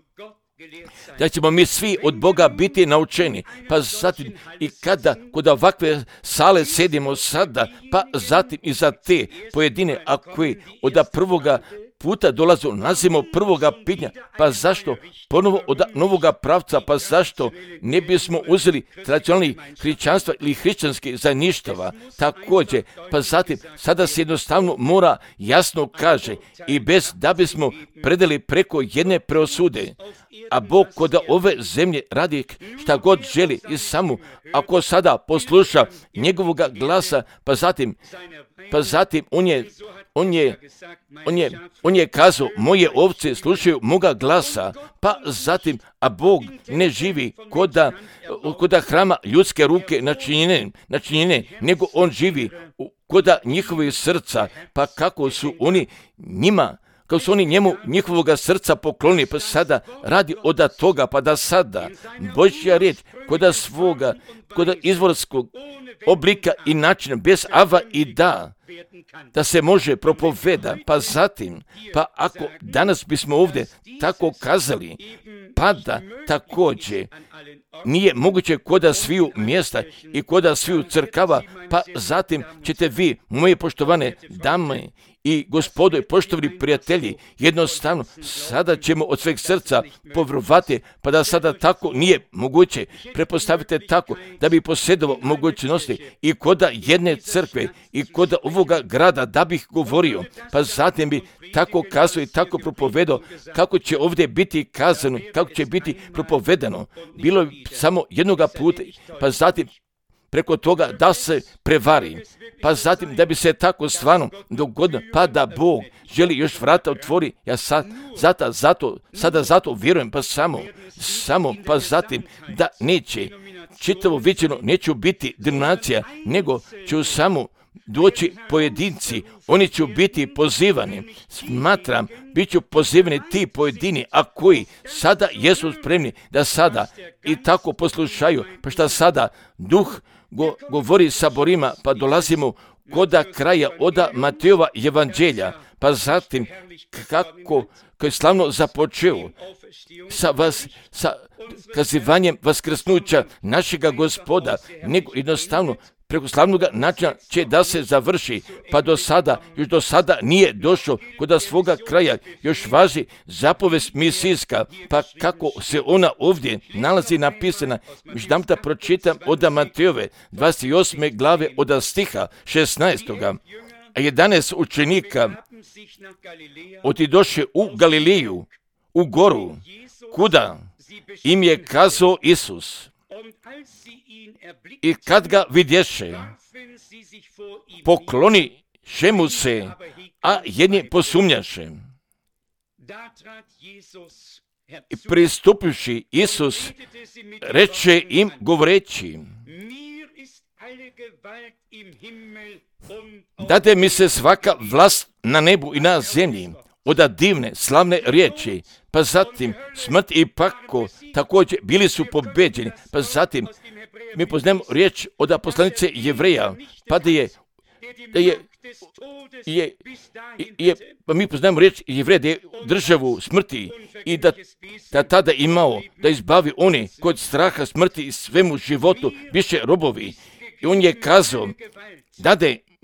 da ćemo mi svi od Boga biti naučeni, pa zatim i kada kod ovakve sale sedimo sada, pa zatim i za te pojedine, a koji od prvoga puta dolazu, nazimo prvoga pitanja, pa zašto ponovo od novoga pravca, pa zašto ne bismo uzeli tradicionalni hrišćanstva ili hrišćanski zajedništava, također, pa zatim sada se jednostavno mora jasno kaže i bez da bismo predali preko jedne preosude, a Bog kod ove zemlje radi šta god želi i samo ako sada posluša njegovoga glasa, pa zatim, pa zatim on je, on je, on je, on je kazao, moje ovce slušaju moga glasa, pa zatim, a Bog ne živi koda, koda hrama ljudske ruke načinjene, načinjene, nego on živi koda njihovih srca, pa kako su oni njima, kao su oni njemu njihovoga srca pokloni, pa sada radi od toga, pa da sada Božja riječ koda svoga, koda izvorskog oblika i načina, bez ava i da, da se može propoveda, pa zatim, pa ako danas bismo ovdje tako kazali, pa da također nije moguće koda sviju mjesta i koda sviju crkava, pa zatim ćete vi, moje poštovane dame i gospodo i poštovani prijatelji, jednostavno sada ćemo od sveg srca povjerovati, pa da sada tako nije moguće. Prepostavite tako da bi posjedovao mogućnosti i koda jedne crkve i koda ovoga grada da bih govorio, pa zatim bi tako kazao i tako propovedao kako će ovdje biti kazano, kako će biti propovedano. Bilo je samo jednoga puta, pa zatim preko toga da se prevari, pa zatim da bi se tako stvarno dogodilo, pa da Bog želi još vrata otvori, ja sad, zato, zato, sada zato vjerujem, pa samo, samo, pa zatim da neće, čitavo viđeno neću biti denominacija, nego ću samo doći pojedinci, oni će biti pozivani, smatram, bit ću pozivani ti pojedini, a koji sada jesu spremni da sada i tako poslušaju, pa šta sada duh Go, govori saborima, pa dolazimo koda kraja oda Matejova evanđelja, pa zatim kako, kako je slavno započeo sa, vas, sa kazivanjem vaskrsnuća našega Gospoda, nego jednostavno preko slavnog načina će da se završi, pa do sada, još do sada nije došlo kod svoga kraja, još važi zapovest misijska, pa kako se ona ovdje nalazi napisana, još dam da pročitam od Matejove dvadeset osme glave od stiha šesnaestoga. A jedanaest učenika otidoše u Galileju, u goru, kuda im je kazao Isus. I kad ga vidješe, pokloniše mu se, a jedni posumnjaše. I pristupivši Isus, reče im govoreći, dade mi se svaka vlast na nebu i na zemlji, od divne, slavne riječi, pa zatim smrt i pakao također bili su pobeđeni, pa zatim mi poznajemo riječ od poslanice Jevreja, pa da je, da je, je, je pa mi poznajemo riječ Jevreja da je državu smrti i da, da tada imao da izbavi oni kod straha smrti i svemu životu više robovi. I on je kazao, dade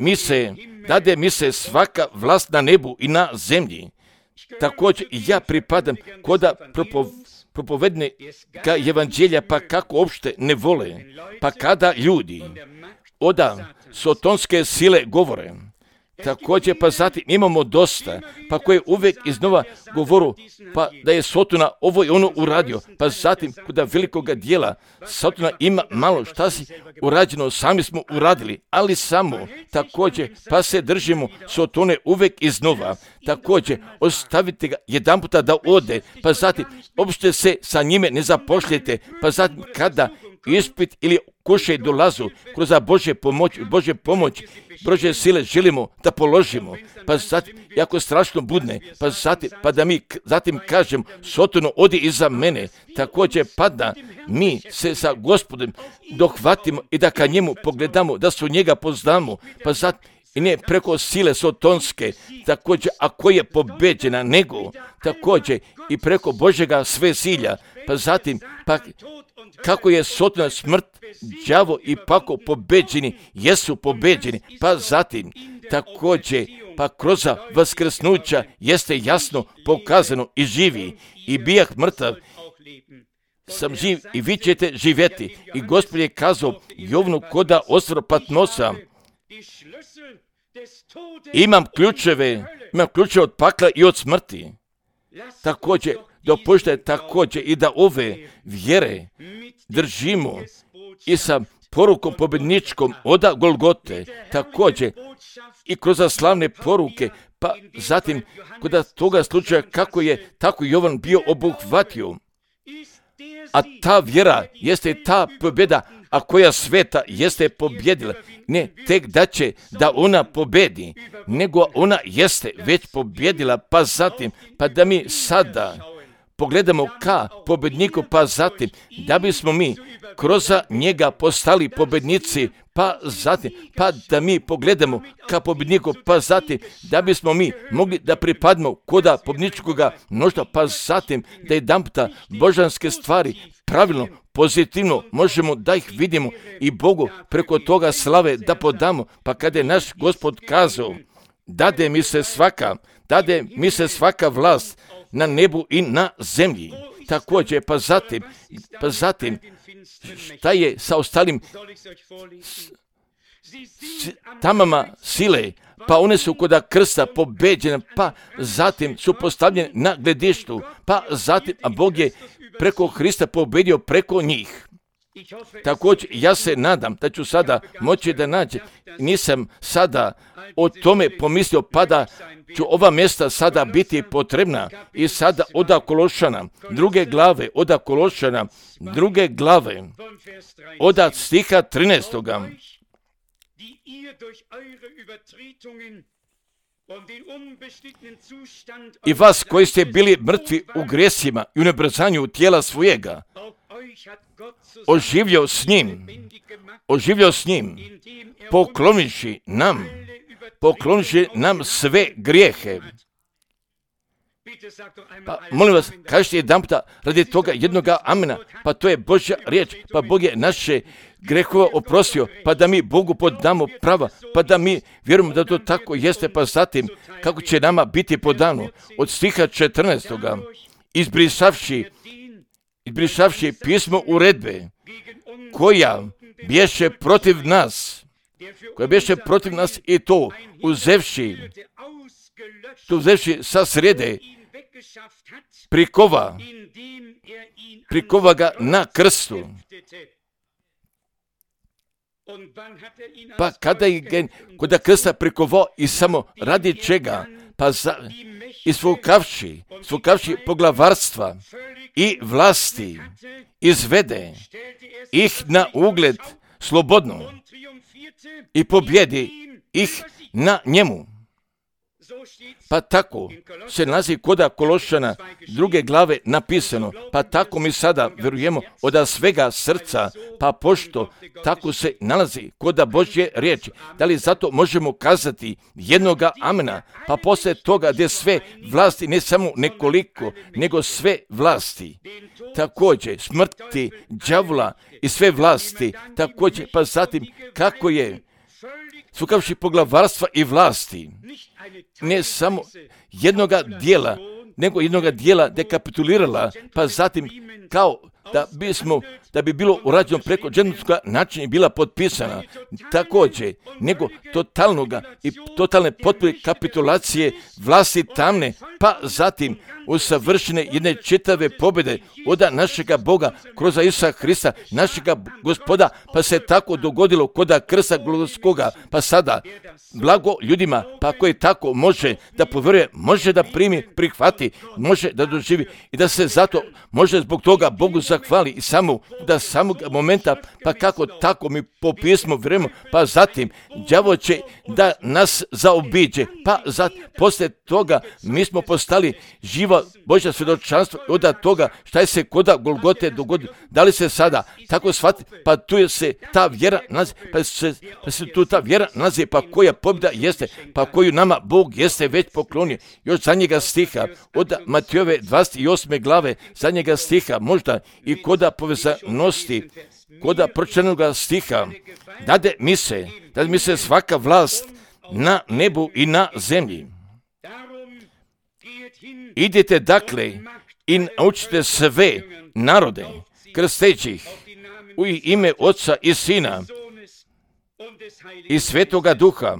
mi se, dade mi se svaka vlast na nebu i na zemlji. Također i ja pripadam koda propov, propovednika evanđelja, pa kako uopšte ne vole, pa kada ljudi oda sotonske sile govore, također pa zatim imamo dosta, pa koje uvijek iznova govoru, pa da je Sotona ovo i ono uradio, pa zatim kuda velikoga dijela Sotona ima malo šta si urađeno, sami smo uradili, ali samo također pa se držimo Sotone uvijek iznova, također ostavite ga jedan puta da ode, pa zatim uopšte se sa njime ne zapošljete, pa zatim kada ispit ili kušaj dolazu kroz Božje pomoć, Božje pomoć, Božje sile želimo da položimo, pa zatim, jako strašno budne, pa zatim, pa da mi zatim kažem, Sotono, odi iza mene, također pa da mi se sa Gospodom dohvatimo i da ka njemu pogledamo, da su njega poznamo, pa zatim, i ne preko sile sotonske, također, ako je pobeđena, nego također i preko Božjega svesilja, pa zatim, pa kako je Sotona, smrt, đavo i pako pobeđeni, jesu pobeđeni, pa zatim također, pa kroz vaskrsnuća jeste jasno pokazano i živi, i bijah mrtav, sam živ i vi ćete živjeti. I Gospod je kazao Jovnu koda ostrva Patmosa, imam ključeve, imam ključeve od pakla i od smrti. Također, dopuštajte također i da ove vjere držimo i sa porukom pobjedničkom oda Golgote, također i kroz slavne poruke, pa zatim kod toga slučaja kako je tako Jovan bio obuhvatio. A ta vjera jeste ta pobjeda, a koja sveta jeste pobjedila. Ne tek da će da ona pobjedi, nego ona jeste već pobjedila, pa zatim, pa da mi sada pogledamo ka pobjedniku, pa zatim, da bismo mi kroz njega postali pobjednici, pa zatim, pa da mi pogledamo ka pobjedniku, pa zatim, da bismo mi mogli da pripadimo koda pobjedničkoga mnoštva, pa zatim, da jedan puta božanske stvari pravilno, pozitivno možemo da ih vidimo i Bogu preko toga slave da podamo, pa kada je naš Gospod kazao, dade mi se svaka, dade mi se svaka vlast na nebu i na zemlji. Također, pa zatim, pa zatim, šta je sa ostalim tamama sile, pa one su koda krsta pobeđene, pa zatim su postavljene na gledištu, pa zatim, a Bog je preko Hrista pobedio preko njih. Također, ja se nadam da ću sada moći da nađem, nisam sada o tome pomislio, pa da ću ova mjesta sada biti potrebna i sada oda Kološana, druge glave, oda Kološana, druge glave, oda stiha trinaestoga. I vas koji ste bili mrtvi u grijesima i u nebrzanju tijela svojega, oživio s njim, oživio s njim, poklonivši nam, poklonivši nam sve grijehe. Pa molim vas, kažete jedan puta radi toga jednoga amena, pa to je Božja riječ, pa Bog je naše grehova oprostio, pa da mi Bogu podamo prava, pa da mi vjerujemo da to tako jeste, pa zatim kako će nama biti podano. Od stiha četrnaestoga, izbrisavši, izbrisavši pismo uredbe, koja bješe protiv nas, koja bješe protiv nas i to uzevši, to uzevši sa srede, prikova, prikova ga na krstu. Pa kada je kod krsta prikovao i samo radi čega, pa za, isvukavši, svukavši poglavarstva i vlasti, izvede ih na ugled slobodno i pobjedi ih na njemu. Pa tako se nalazi koda Kološana druge glave napisano, pa tako mi sada vjerujemo od svega srca, pa pošto tako se nalazi koda Božje riječi, da li zato možemo kazati jednoga amena, pa poslije toga gdje sve vlasti, ne samo nekoliko, nego sve vlasti, također smrti, đavola i sve vlasti, također, pa zatim kako je sukavši poglavarstva i vlasti, ne samo jednoga dijela, nego jednoga dijela dekapitulirala, pa zatim kao da bismo, da bi bilo urađeno preko džentlmenskoga načina i bila potpisana, također, nego totalnoga i totalne potpune kapitulacije vlasti tamne, pa zatim usavršene jedne čitave pobjede od našega Boga kroz Isusa Hrista, našega Gospoda, pa se tako dogodilo koda krsta Golgotskoga, pa sada blago ljudima, pa ako je tako može da povjeruje, može da primi, prihvati, može da doživi i da se zato može zbog toga Bogu zahvali i samo da samog momenta, pa kako tako mi po pismu vjerujemo, pa zatim đavo će da nas zaobiđe, pa zatim poslije toga mi smo postali živo Božja svjedočanstvo od toga šta je se koda Golgote dogodilo. Da li se sada tako shvati, pa tu je se ta vjera nalazi, pa se, pa se tu ta vjera nalazi, pa koja pobjeda jeste, pa koju nama Bog jeste već poklonio. Još zadnjega stiha od Matejove dvadeset osme glave, zadnjega stiha možda i koda povezanosti, koda pročitanoga stiha, dade mi se, dade mi se svaka vlast na nebu i na zemlji. Idite dakle i naučite sve narode, krsteći ih u ime Oca i Sina i Svetoga Duha,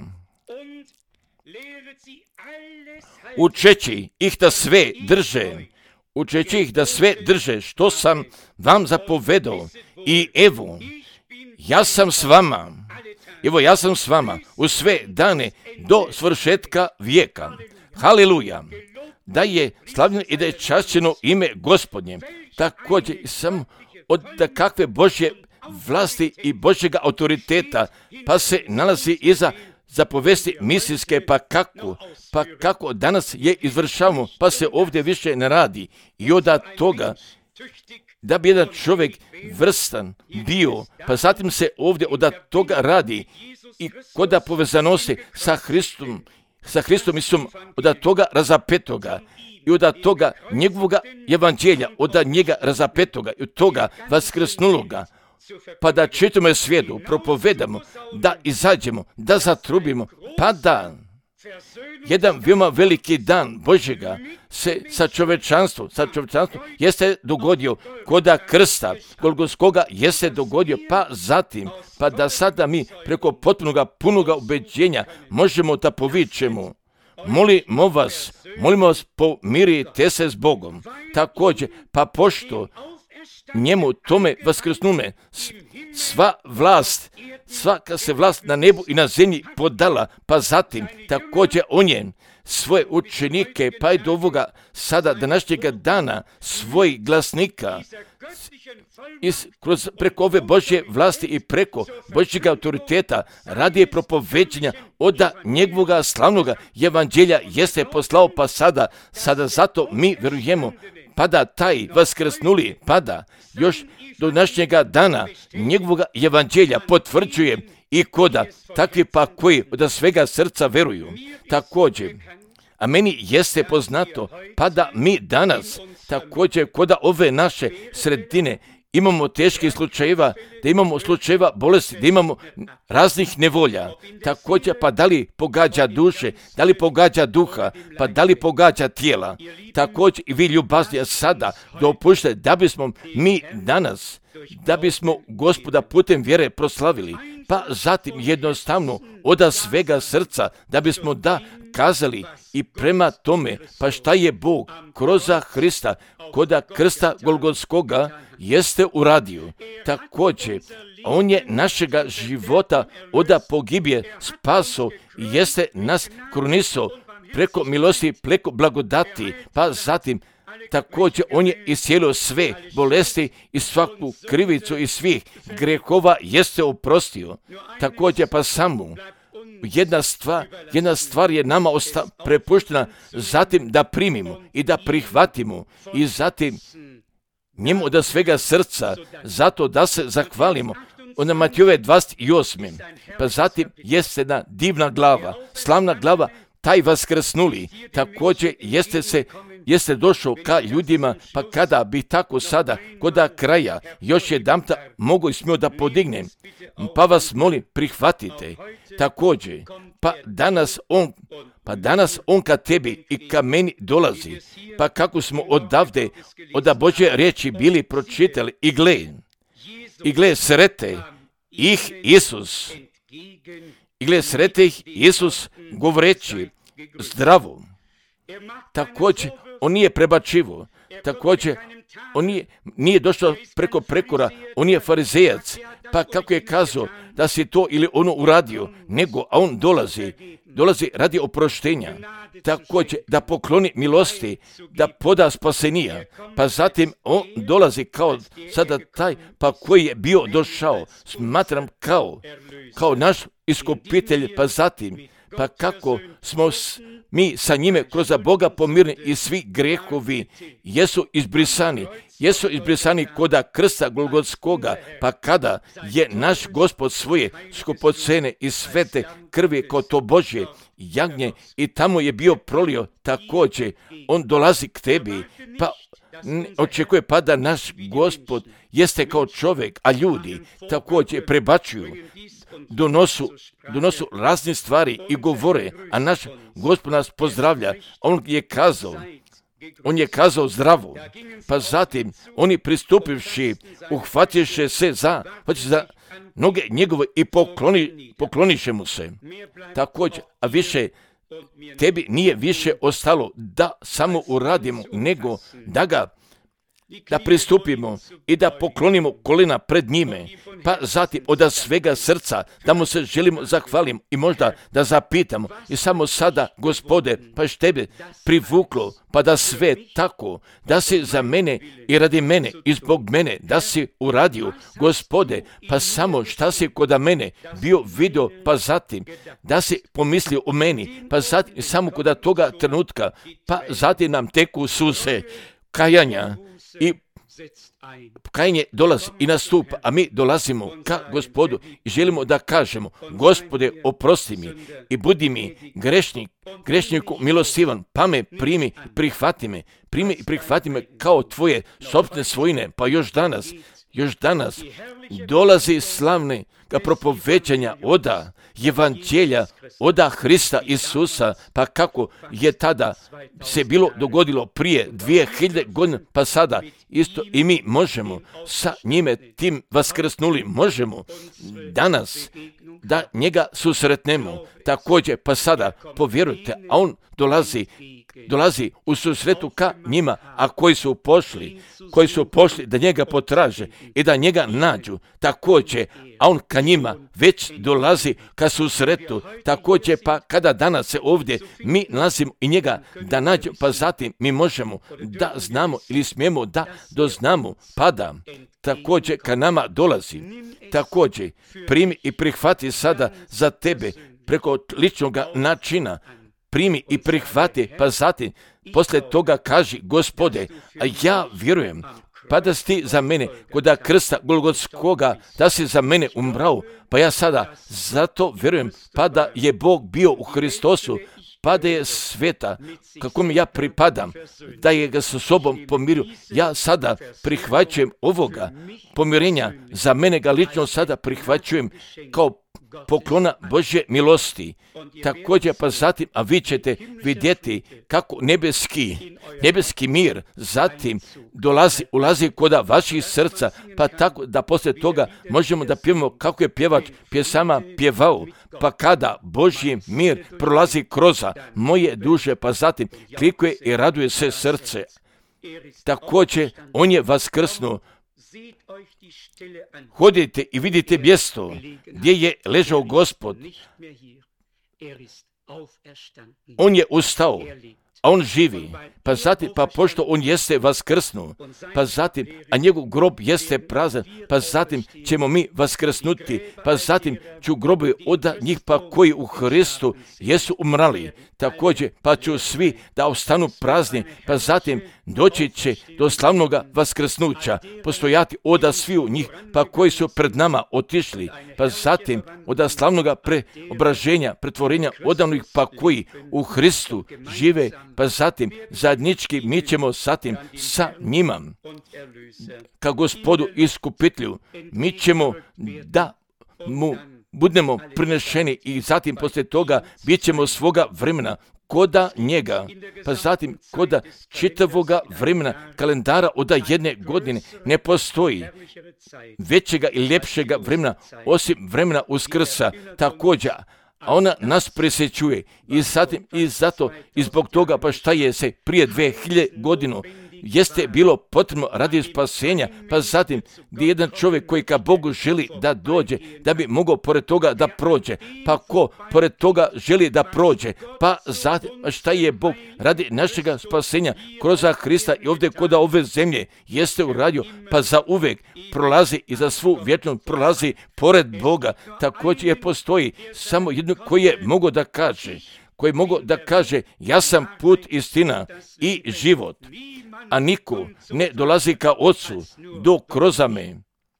učeći ih da sve drže, učeći ih da sve drže što sam vam zapovedao i evo, ja sam s vama, evo ja sam s vama u sve dane do svršetka vijeka. Haleluja! Da je slavljeno i da je čašćeno ime Gospodnje, također samo od kakve Božje vlasti i Božjega autoriteta, pa se nalazi iza zapovesti misijske, pa kako, pa kako danas je izvršavamo, pa se ovdje više ne radi. I od toga, da bi jedan čovjek vrstan bio, pa zatim se ovdje od toga radi i koda povezanosti sa Hristom, sa Hristom Isusom, od toga razapetoga i od toga njegovoga evanđelja, od njega razapetoga i od toga vaskrsnuloga, pa da čitamo svijetu, propovedamo, da izađemo, da zatrubimo, pa da jedan veoma veliki dan Božjega se sa čovečanstvom, sa čovečanstvom jeste dogodio koda krsta Golgotskoga jeste dogodio, pa zatim, pa da sada mi preko potpunoga punoga ubeđenja možemo da povičemo, molimo vas, molimo vas, pomirite se s Bogom. Također, pa pošto njemu tome vaskrsnume sva vlast, svaka se vlast na nebu i na zemlji podala, pa zatim također on je svoje učenike, pa i do ovoga sada današnjega dana svojih glasnika iz, kroz, preko ove Božje vlasti i preko Božjega autoriteta radi je propoveđenja od njegovoga slavnoga evanđelja jeste poslao, pa sada, sada zato mi vjerujemo, pa da taj vaskrsnuli, pa da još do današnjega dana njegovoga evanđelja potvrđuje i koda takvi pa koji od svega srca veruju. Također, a meni jeste poznato, pa da mi danas također koda ove naše sredine imamo teških slučajeva, da imamo slučajeva bolesti, da imamo raznih nevolja. Također, pa da li pogađa duše, da li pogađa duha, pa da li pogađa tijela. Također i vi ljubazni sada dopušte da bismo mi danas, da bismo Gospoda putem vjere proslavili, pa zatim jednostavno od svega srca, da bismo da kazali i prema tome, pa šta je Bog kroz Hrista, koda krsta Golgotskoga jeste uradio. Također, on je našega života od pogibije spaso i jeste nas kruniso preko milosti, preko blagodati, pa zatim također on je iscijelio sve bolesti i svaku krivicu i svih grehova jeste oprostio. Također pa samo jedna stvar, jedna stvar je nama osta, prepuštena zatim da primimo i da prihvatimo i zatim njemu od svega srca, zato da se zahvalimo. Ona Matejove dvadeset osme. Pa zatim jeste jedna divna glava, slavna glava, taj vaskrsnuli, također jeste se jeste došao ka ljudima, pa kada bi tako sada, koda kraja, još jedanputa mogu i smio da podignem, pa vas molim, prihvatite. Također, pa danas on, pa danas on ka tebi i ka meni dolazi, pa kako smo odavde, od Božje riječi bili pročitali i gle, i gle srete ih Isus, i gle srete ih Isus govoreći zdravo. Također, on nije prebačivo, također, on nije, nije došao preko prekora, on je farizejac, pa kako je kazao da si to ili ono uradio, nego, a on dolazi, dolazi radi oproštenja, također da pokloni milosti, da poda spasenija, pa zatim on dolazi kao sada taj, pa koji je bio došao, smatram kao, kao naš iskupitelj, pa zatim, pa kako smo s, mi sa njime kroz Boga pomirni i svi grehovi jesu izbrisani, jesu izbrisani koda krsta Golgotskoga, pa kada je naš Gospod svoje skupocene i svete krvi kao to Božje jagnje i tamo je bio prolio, također on dolazi k tebi, pa očekuje pa da naš Gospod jeste kao čovjek, a ljudi također prebačuju, donosu, donosu razne stvari i govore, a naš Gospod nas pozdravlja. On je kazao, on je kazao zdravo, pa zatim oni pristupivši, uhvatiše se za, za noge njegove i pokloni, pokloniše mu se. Također, a više tebi nije više ostalo da samo uradimo, nego da ga da pristupimo i da poklonimo kolena pred njime, pa zatim od svega srca da mu se želimo zahvalimo i možda da zapitamo i samo sada, Gospode, pa što tebe privuklo, pa da sve tako, da si za mene i radi mene i zbog mene, da si uradio, Gospode, pa samo šta si kod mene bio vidio, pa zatim da si pomislio o meni, pa zatim samo kod toga trenutka, pa zatim nam teku suze kajanja, i kajanje dolazi i nastupa, a mi dolazimo ka Gospodu i želimo da kažemo, Gospode, oprosti mi i budi mi grešnik, grešniku milostivan, pa me primi, prihvati me, primi i prihvati me kao tvoje sopstvene svojine, pa još danas, još danas dolazi slavne ka propoveđanja oda evanđelja, oda Hrista Isusa, pa kako je tada se bilo dogodilo prije dvije hiljade godina, pa sada isto i mi možemo sa njime tim vaskrsnuli, možemo danas da njega susretnemo, također pa sada povjerujte, a on dolazi, dolazi u susretu ka njima, a koji su pošli, koji su pošli da njega potraže i da njega nađu, također, a on ka njima već dolazi ka susretu, također pa kada danas se ovdje mi nalazimo i njega da nađemo, pa zatim mi možemo da znamo ili smijemo da doznamo, pa da također ka nama dolazi, također primi i prihvati sada za tebe preko ličnog načina, primi i prihvati, pa zatim poslije toga kaži, Gospode, a ja vjerujem, pa da si ti za mene kod krsta Golgotskoga, da si za mene umrao, pa ja sada zato vjerujem, pa da je Bog bio u Hristosu, pa da je sveta, kako mi ja pripadam, da je ga sa sobom pomirio. Ja sada prihvaćujem ovoga pomirenja, za mene ga lično sada prihvaćujem kao poklona Božje milosti. Također pa zatim, a vi ćete vidjeti kako nebeski, nebeski mir zatim dolazi, ulazi kod vaših srca, pa tako da poslije toga možemo da pjevamo kako je pjevač pjesama pjevao, pa kada Božji mir prolazi kroz moje duše, pa zatim klikuje i raduje se srce. Također on je vaskrsnuo. Hodite i vidite mjesto gdje je ležao Gospod. On je ustao, a on živi, pa zatim, pa pošto on jeste vaskrsnuo, pa zatim, a njegov grob jeste prazan, pa zatim ćemo mi vaskrsnuti, pa zatim ću grobovi od njih pa koji u Hristu jesu umrali, također pa ću svi da ostanu prazni, pa zatim doći će do slavnoga vaskrsnuća, postojati oda sviju njih, pa koji su pred nama otišli, pa zatim oda slavnoga preobraženja, pretvorenja odanih pa koji u Hristu žive pa zatim zajednički mi ćemo zatim sa njima ka Gospodu iskupitelju, mi ćemo da mu budemo prinešeni i zatim poslije toga bit ćemo svoga vremena koda njega, pa zatim koda čitavoga vremena kalendara od jedne godine ne postoji većega i ljepšega vremena osim vremena Uskrsa također, a ona nas presjećuje i zatim i zato i zbog toga pa šta je se prije dve hiljade godinu jeste bilo potrebno radi spasenja, pa zatim gdje jedan čovjek koji ka Bogu želi da dođe, da bi mogao pored toga da prođe, pa ko pored toga želi da prođe, pa zatim šta je Bog radi našega spasenja kroz Hrista i ovdje kod ove zemlje jeste uradio, pa za uvek prolazi i za svu vječnost prolazi pored Boga. Također je postoji samo jedno koji je mogao da kaže, koji mogu da kaže ja sam put, istina i život, a niko ne dolazi ka Otcu do kroz me.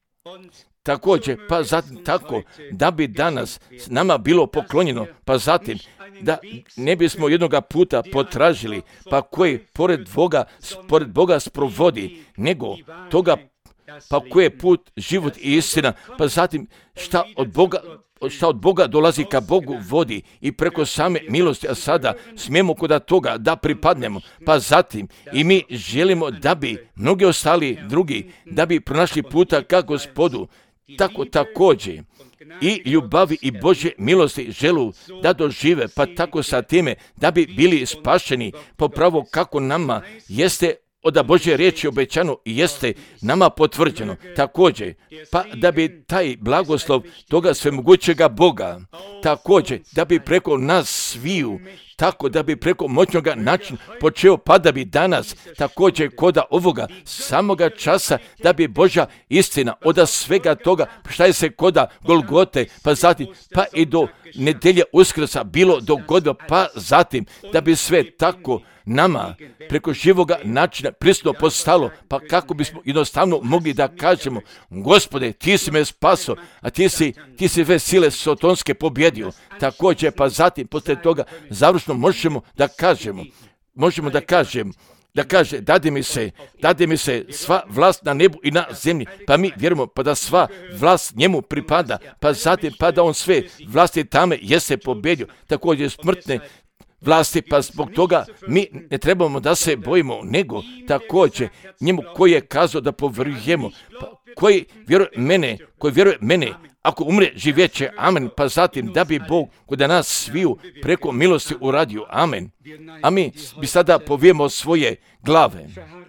Također, pa zatim tako da bi danas nama bilo poklonjeno, pa zatim da ne bismo jednoga puta potražili, pa koji pored Boga, pored Boga sprovodi, nego toga pa koji je put, život i istina, pa zatim šta od Boga šta od Boga dolazi ka Bogu vodi i preko same milosti, a sada smijemo kod toga da pripadnemo, pa zatim i mi želimo da bi mnogi ostali drugi, da bi pronašli puta ka Gospodu, tako također i ljubavi i Božje milosti želu da dožive, pa tako sa time da bi bili spašeni, popravo kako nama jeste od Božje riječi obećano i jeste nama potvrđeno također, pa da bi taj blagoslov toga svemogućega Boga, također da bi preko nas sviju, tako da bi preko moćnoga načina počeo, pa da bi danas također koda ovoga samoga časa, da bi Božja istina od svega toga, šta je se koda Golgote, pa zatim pa i do nedelje Uskrsa bilo dogodilo, pa zatim da bi sve tako nama preko živoga načina prisutno postalo, pa kako bismo jednostavno mogli da kažemo Gospode, ti si me spaso, a ti si, ti si sve sile sotonske pobjedio. Također, pa zatim poslije toga završno možemo da kažemo, možemo da kažemo, da kaže, dade mi se, dade mi se sva vlast na nebu i na zemlji, pa mi vjerujemo pa da sva vlast njemu pripada, pa zatim pa da on sve vlasti tame jeste pobjedio, također smrtne vlasti, pa zbog toga mi ne trebamo da se bojimo, nego također njemu koji je kazao da povjerujemo, pa koji vjeruje mene, koji vjeruje mene, ako umre živjeće, amen, pa zatim da bi Bog kod nas sviju preko milosti uradio, amen. A mi bi sada povijemo svoje glave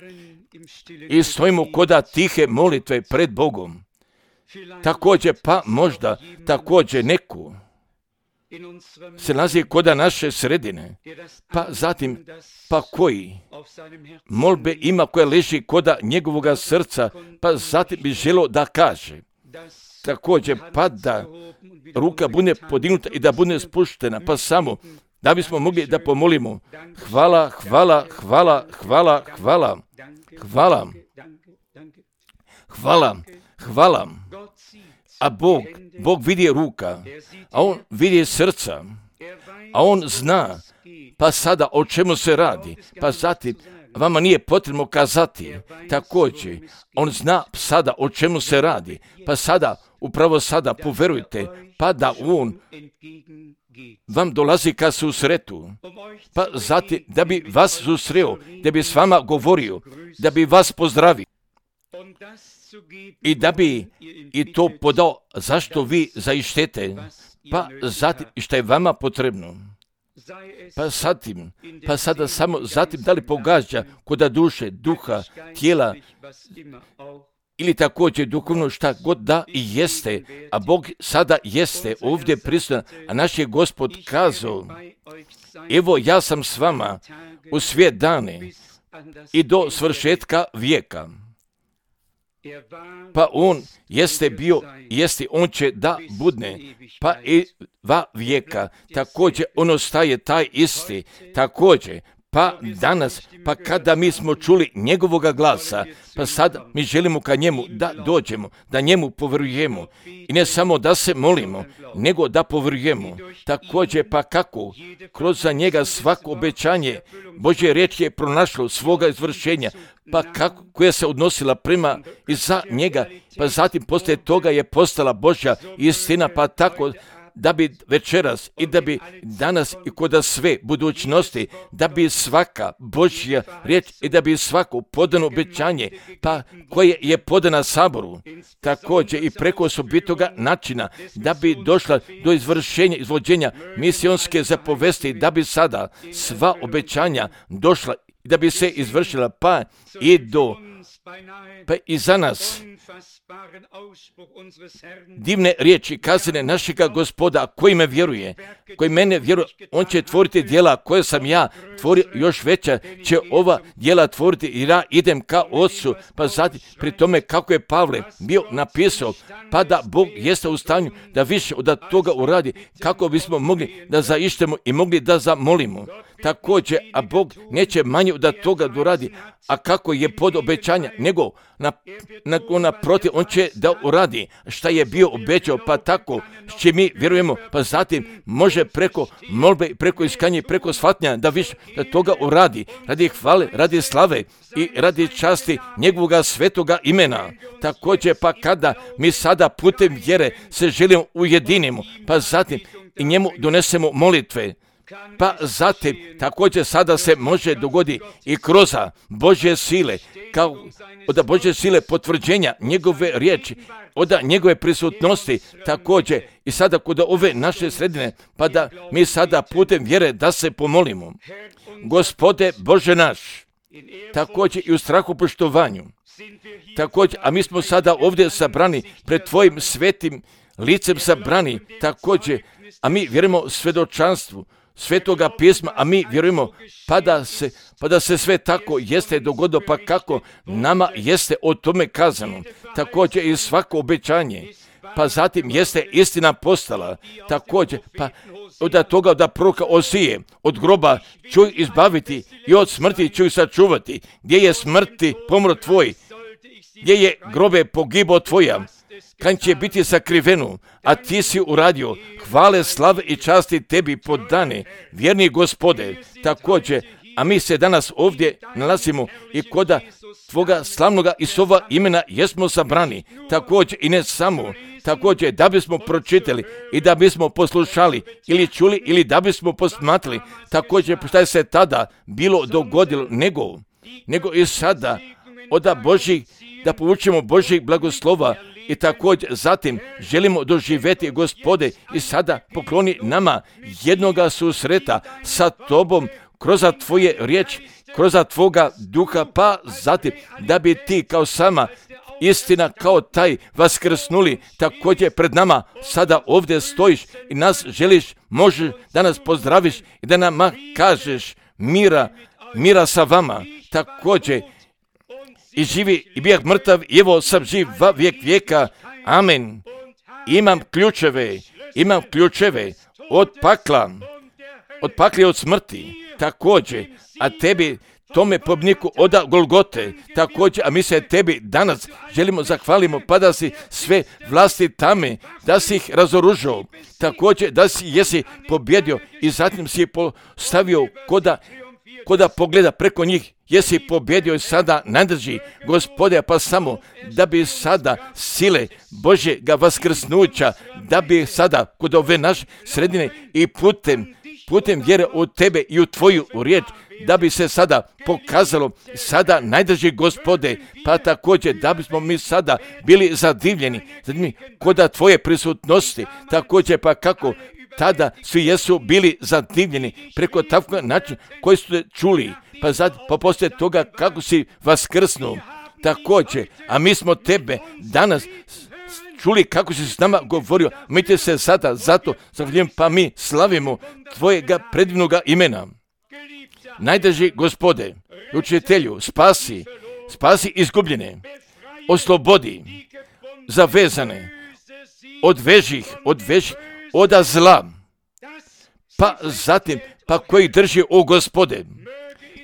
i stojimo koda tihe molitve pred Bogom. Također, pa možda također neku se nalazi koda naše sredine, pa zatim, pa koji molbe ima koja leži koda njegovoga srca, pa zatim bi želo da kaže, također, pa da ruka bude podignuta i da bude spuštena, pa samo da bismo mogli da pomolimo. Hvala, hvala, hvala, hvala, hvala, hvala, hvala, hvala. A Bog, Bog vidi ruka, a on vidi srca, a on zna, pa sada o čemu se radi, pa zatim vama nije potrebno kazati, također, on zna sada o čemu se radi, pa sada, upravo sada, poverujte, pa da on vam dolazi ka susretu, pa zatim da bi vas susreo, da bi s vama govorio, da bi vas pozdravio i da bi i to podao zašto vi zaištete, pa zatim što je vama potrebno. Pa zatim, pa sada samo zatim da li pogađa koda duše, duha, tijela ili također duhovno šta god da i jeste, a Bog sada jeste ovdje prisutan, a naš je Gospod kazao, evo ja sam s vama u sve dane i do svršetka vijeka. Pa on jeste bio, jeste, on će da budne, pa i va vijeka, također on ostaje taj isti, također, Pa danas, pa kada mi smo čuli njegovoga glasa, pa sad mi želimo ka njemu da dođemo, da njemu poverujemo. I ne samo da se molimo, nego da poverujemo. Također, pa kako? Kroz za njega svako obećanje Božje riječ je pronašlo svoga izvršenja, pa kako, koja se odnosila prema i za njega, pa zatim poslije toga je postala Božja istina, pa tako da bi večeras i da bi danas i kod sve budućnosti, da bi svaka Božja riječ i da bi svako podano obećanje, pa koje je podana Saboru, također i preko osobitoga načina, da bi došla do izvršenja, izvođenja misionske zapovesti, da bi sada sva obećanja došla i da bi se izvršila, pa i do, pa i za nas divne riječi kazane našega Gospoda, koji me vjeruje, koji mene vjeruje, on će tvoriti djela koje sam ja tvorio, još veća će ova djela tvoriti i ja idem ka Otcu. Pa zatim pri tome kako je Pavle bio napisao, pa da Bog jeste u stanju da više od toga uradi, kako bismo mogli da zaištemo i mogli da zamolimo. Također, a Bog neće manje od toga da uradi, a kako je pod obećanja, nego na, na, naprotiv, on će da uradi šta je bio obećao, pa tako što mi vjerujemo, pa zatim može preko molbe, preko iskanja, preko shvatnja da više da toga uradi, radi hvale, radi slave i radi časti njegovoga svetoga imena. Također, pa kada mi sada putem vjere se želimo ujedinimo, pa zatim i njemu donesemo molitve, pa zatim također sada se može dogoditi i kroz Božje sile, kao od Božje sile potvrđenja njegove riječi, od njegove prisutnosti, također i sada kod ove naše sredine, pa da mi sada putem vjere da se pomolimo. Gospode Bože naš, također i u strahu poštovanju, također, a mi smo sada ovdje sabrani pred Tvojim svetim licem sabrani, također, a mi vjerujemo svjedočanstvu Svetoga pisma, a mi vjerujemo pa da se, pa da se sve tako jeste dogodilo, pa kako nama jeste o tome kazano. Također i svako obećanje, pa zatim jeste istina postala, također, pa od toga da proroka Osije, od groba čuj izbaviti i od smrti čuj sačuvati. Gdje je smrti pomro tvoj, gdje je grobe pogibo tvoja, kad će biti sakriveno, a ti si uradio, hvale, slave i časti tebi podane, vjerni Gospode. Također, a mi se danas ovdje nalazimo i koda Tvoga slavnoga Isova imena jesmo sabrani, također i ne samo, također da bismo pročitali i da bismo poslušali ili čuli ili da bismo posmatrali, također šta je se tada bilo dogodilo, nego, nego i sada od Božih, da povučemo Božih blagoslova. I također zatim želimo doživjeti, Gospode, i sada pokloni nama jednoga susreta sa Tobom kroz Tvoje riječi, kroz Tvoga duha, pa zatim da bi Ti kao sama istina, kao taj vaskrsnuli, također pred nama sada ovdje stojiš i nas želiš, možeš da nas pozdraviš i da nama kažeš mira, mira sa vama, također i živi i bijak mrtav, i evo sam živ va vijek vijeka, amen. Imam ključeve, imam ključeve od pakla, od pakla i od smrti, također, a tebi, tome pobniku od Golgote, također, a mi se tebi danas želimo zahvalimo, pa da si sve vlasti tame, da si ih razoružao, također, da si jesi pobjedio i zatim si postavio koda, koda pogleda preko njih, jesi pobjedio i sada nadrži, Gospode, pa samo da bi sada sile Božjega vaskrsnuća, da bi sada kod ove naše sredine i putem, putem vjere u Tebe i u Tvoju riječ, da bi se sada pokazalo, sada najdrži, Gospode, pa također da bismo mi sada bili zadivljeni, zadivljeni kod Tvoje prisutnosti, također pa kako tada svi jesu bili zadivljeni preko takvog načina koji su čuli, pa sad pa poslije toga kako si vaskrsnuo, također, a mi smo Tebe danas čuli kako si s nama govorio, mi te se sada zato zahvaljujem, pa mi slavimo Tvojega predivnoga imena. Najdrži, Gospode, učitelju, spasi, spasi izgubljene, oslobodi zavezane, odvežih, odvežih od zla, pa zatim, pa koji drži, o Gospode,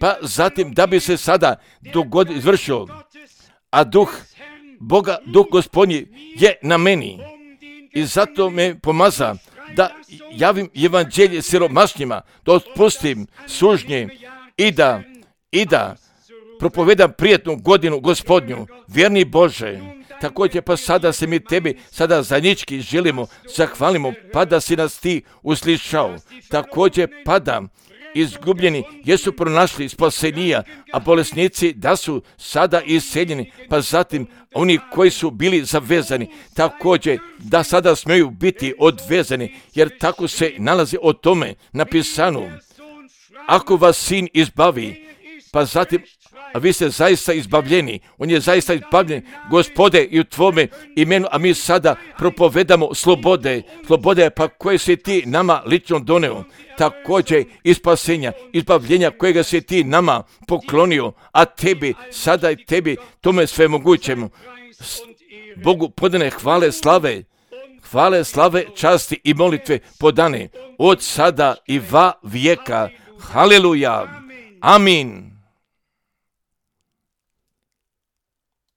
pa zatim da bi se sada dogod izvršio, a duh Boga, duh Gospodnji je na meni i zato me pomaza da javim evanđelje siromašnjima, da otpustim sužnje i da, i da propovedam prijetnu godinu Gospodnju, vjerni Bože. Također pa sada se mi tebi sada zajednički želimo, zahvalimo, pa da si nas ti uslišao. Također pa da izgubljeni jesu pronašli spasenija, a bolesnici da su sada iseljeni, pa zatim oni koji su bili zavezani, također da sada smiju biti odvezani, jer tako se nalazi o tome napisano. Ako vas sin izbavi, pa zatim, a vi ste zaista izbavljeni, on je zaista izbavljen, Gospode, i u tvome imenu, a mi sada propovedamo slobode, slobode pa koje si ti nama lično doneo, također i spasenja, izbavljenja kojega si ti nama poklonio, a tebi, sada i tebi, tome sve mogućemo. Bogu podane hvale, slave, hvale, slave, časti i molitve podane od sada i va vijeka. Haleluja. Amin.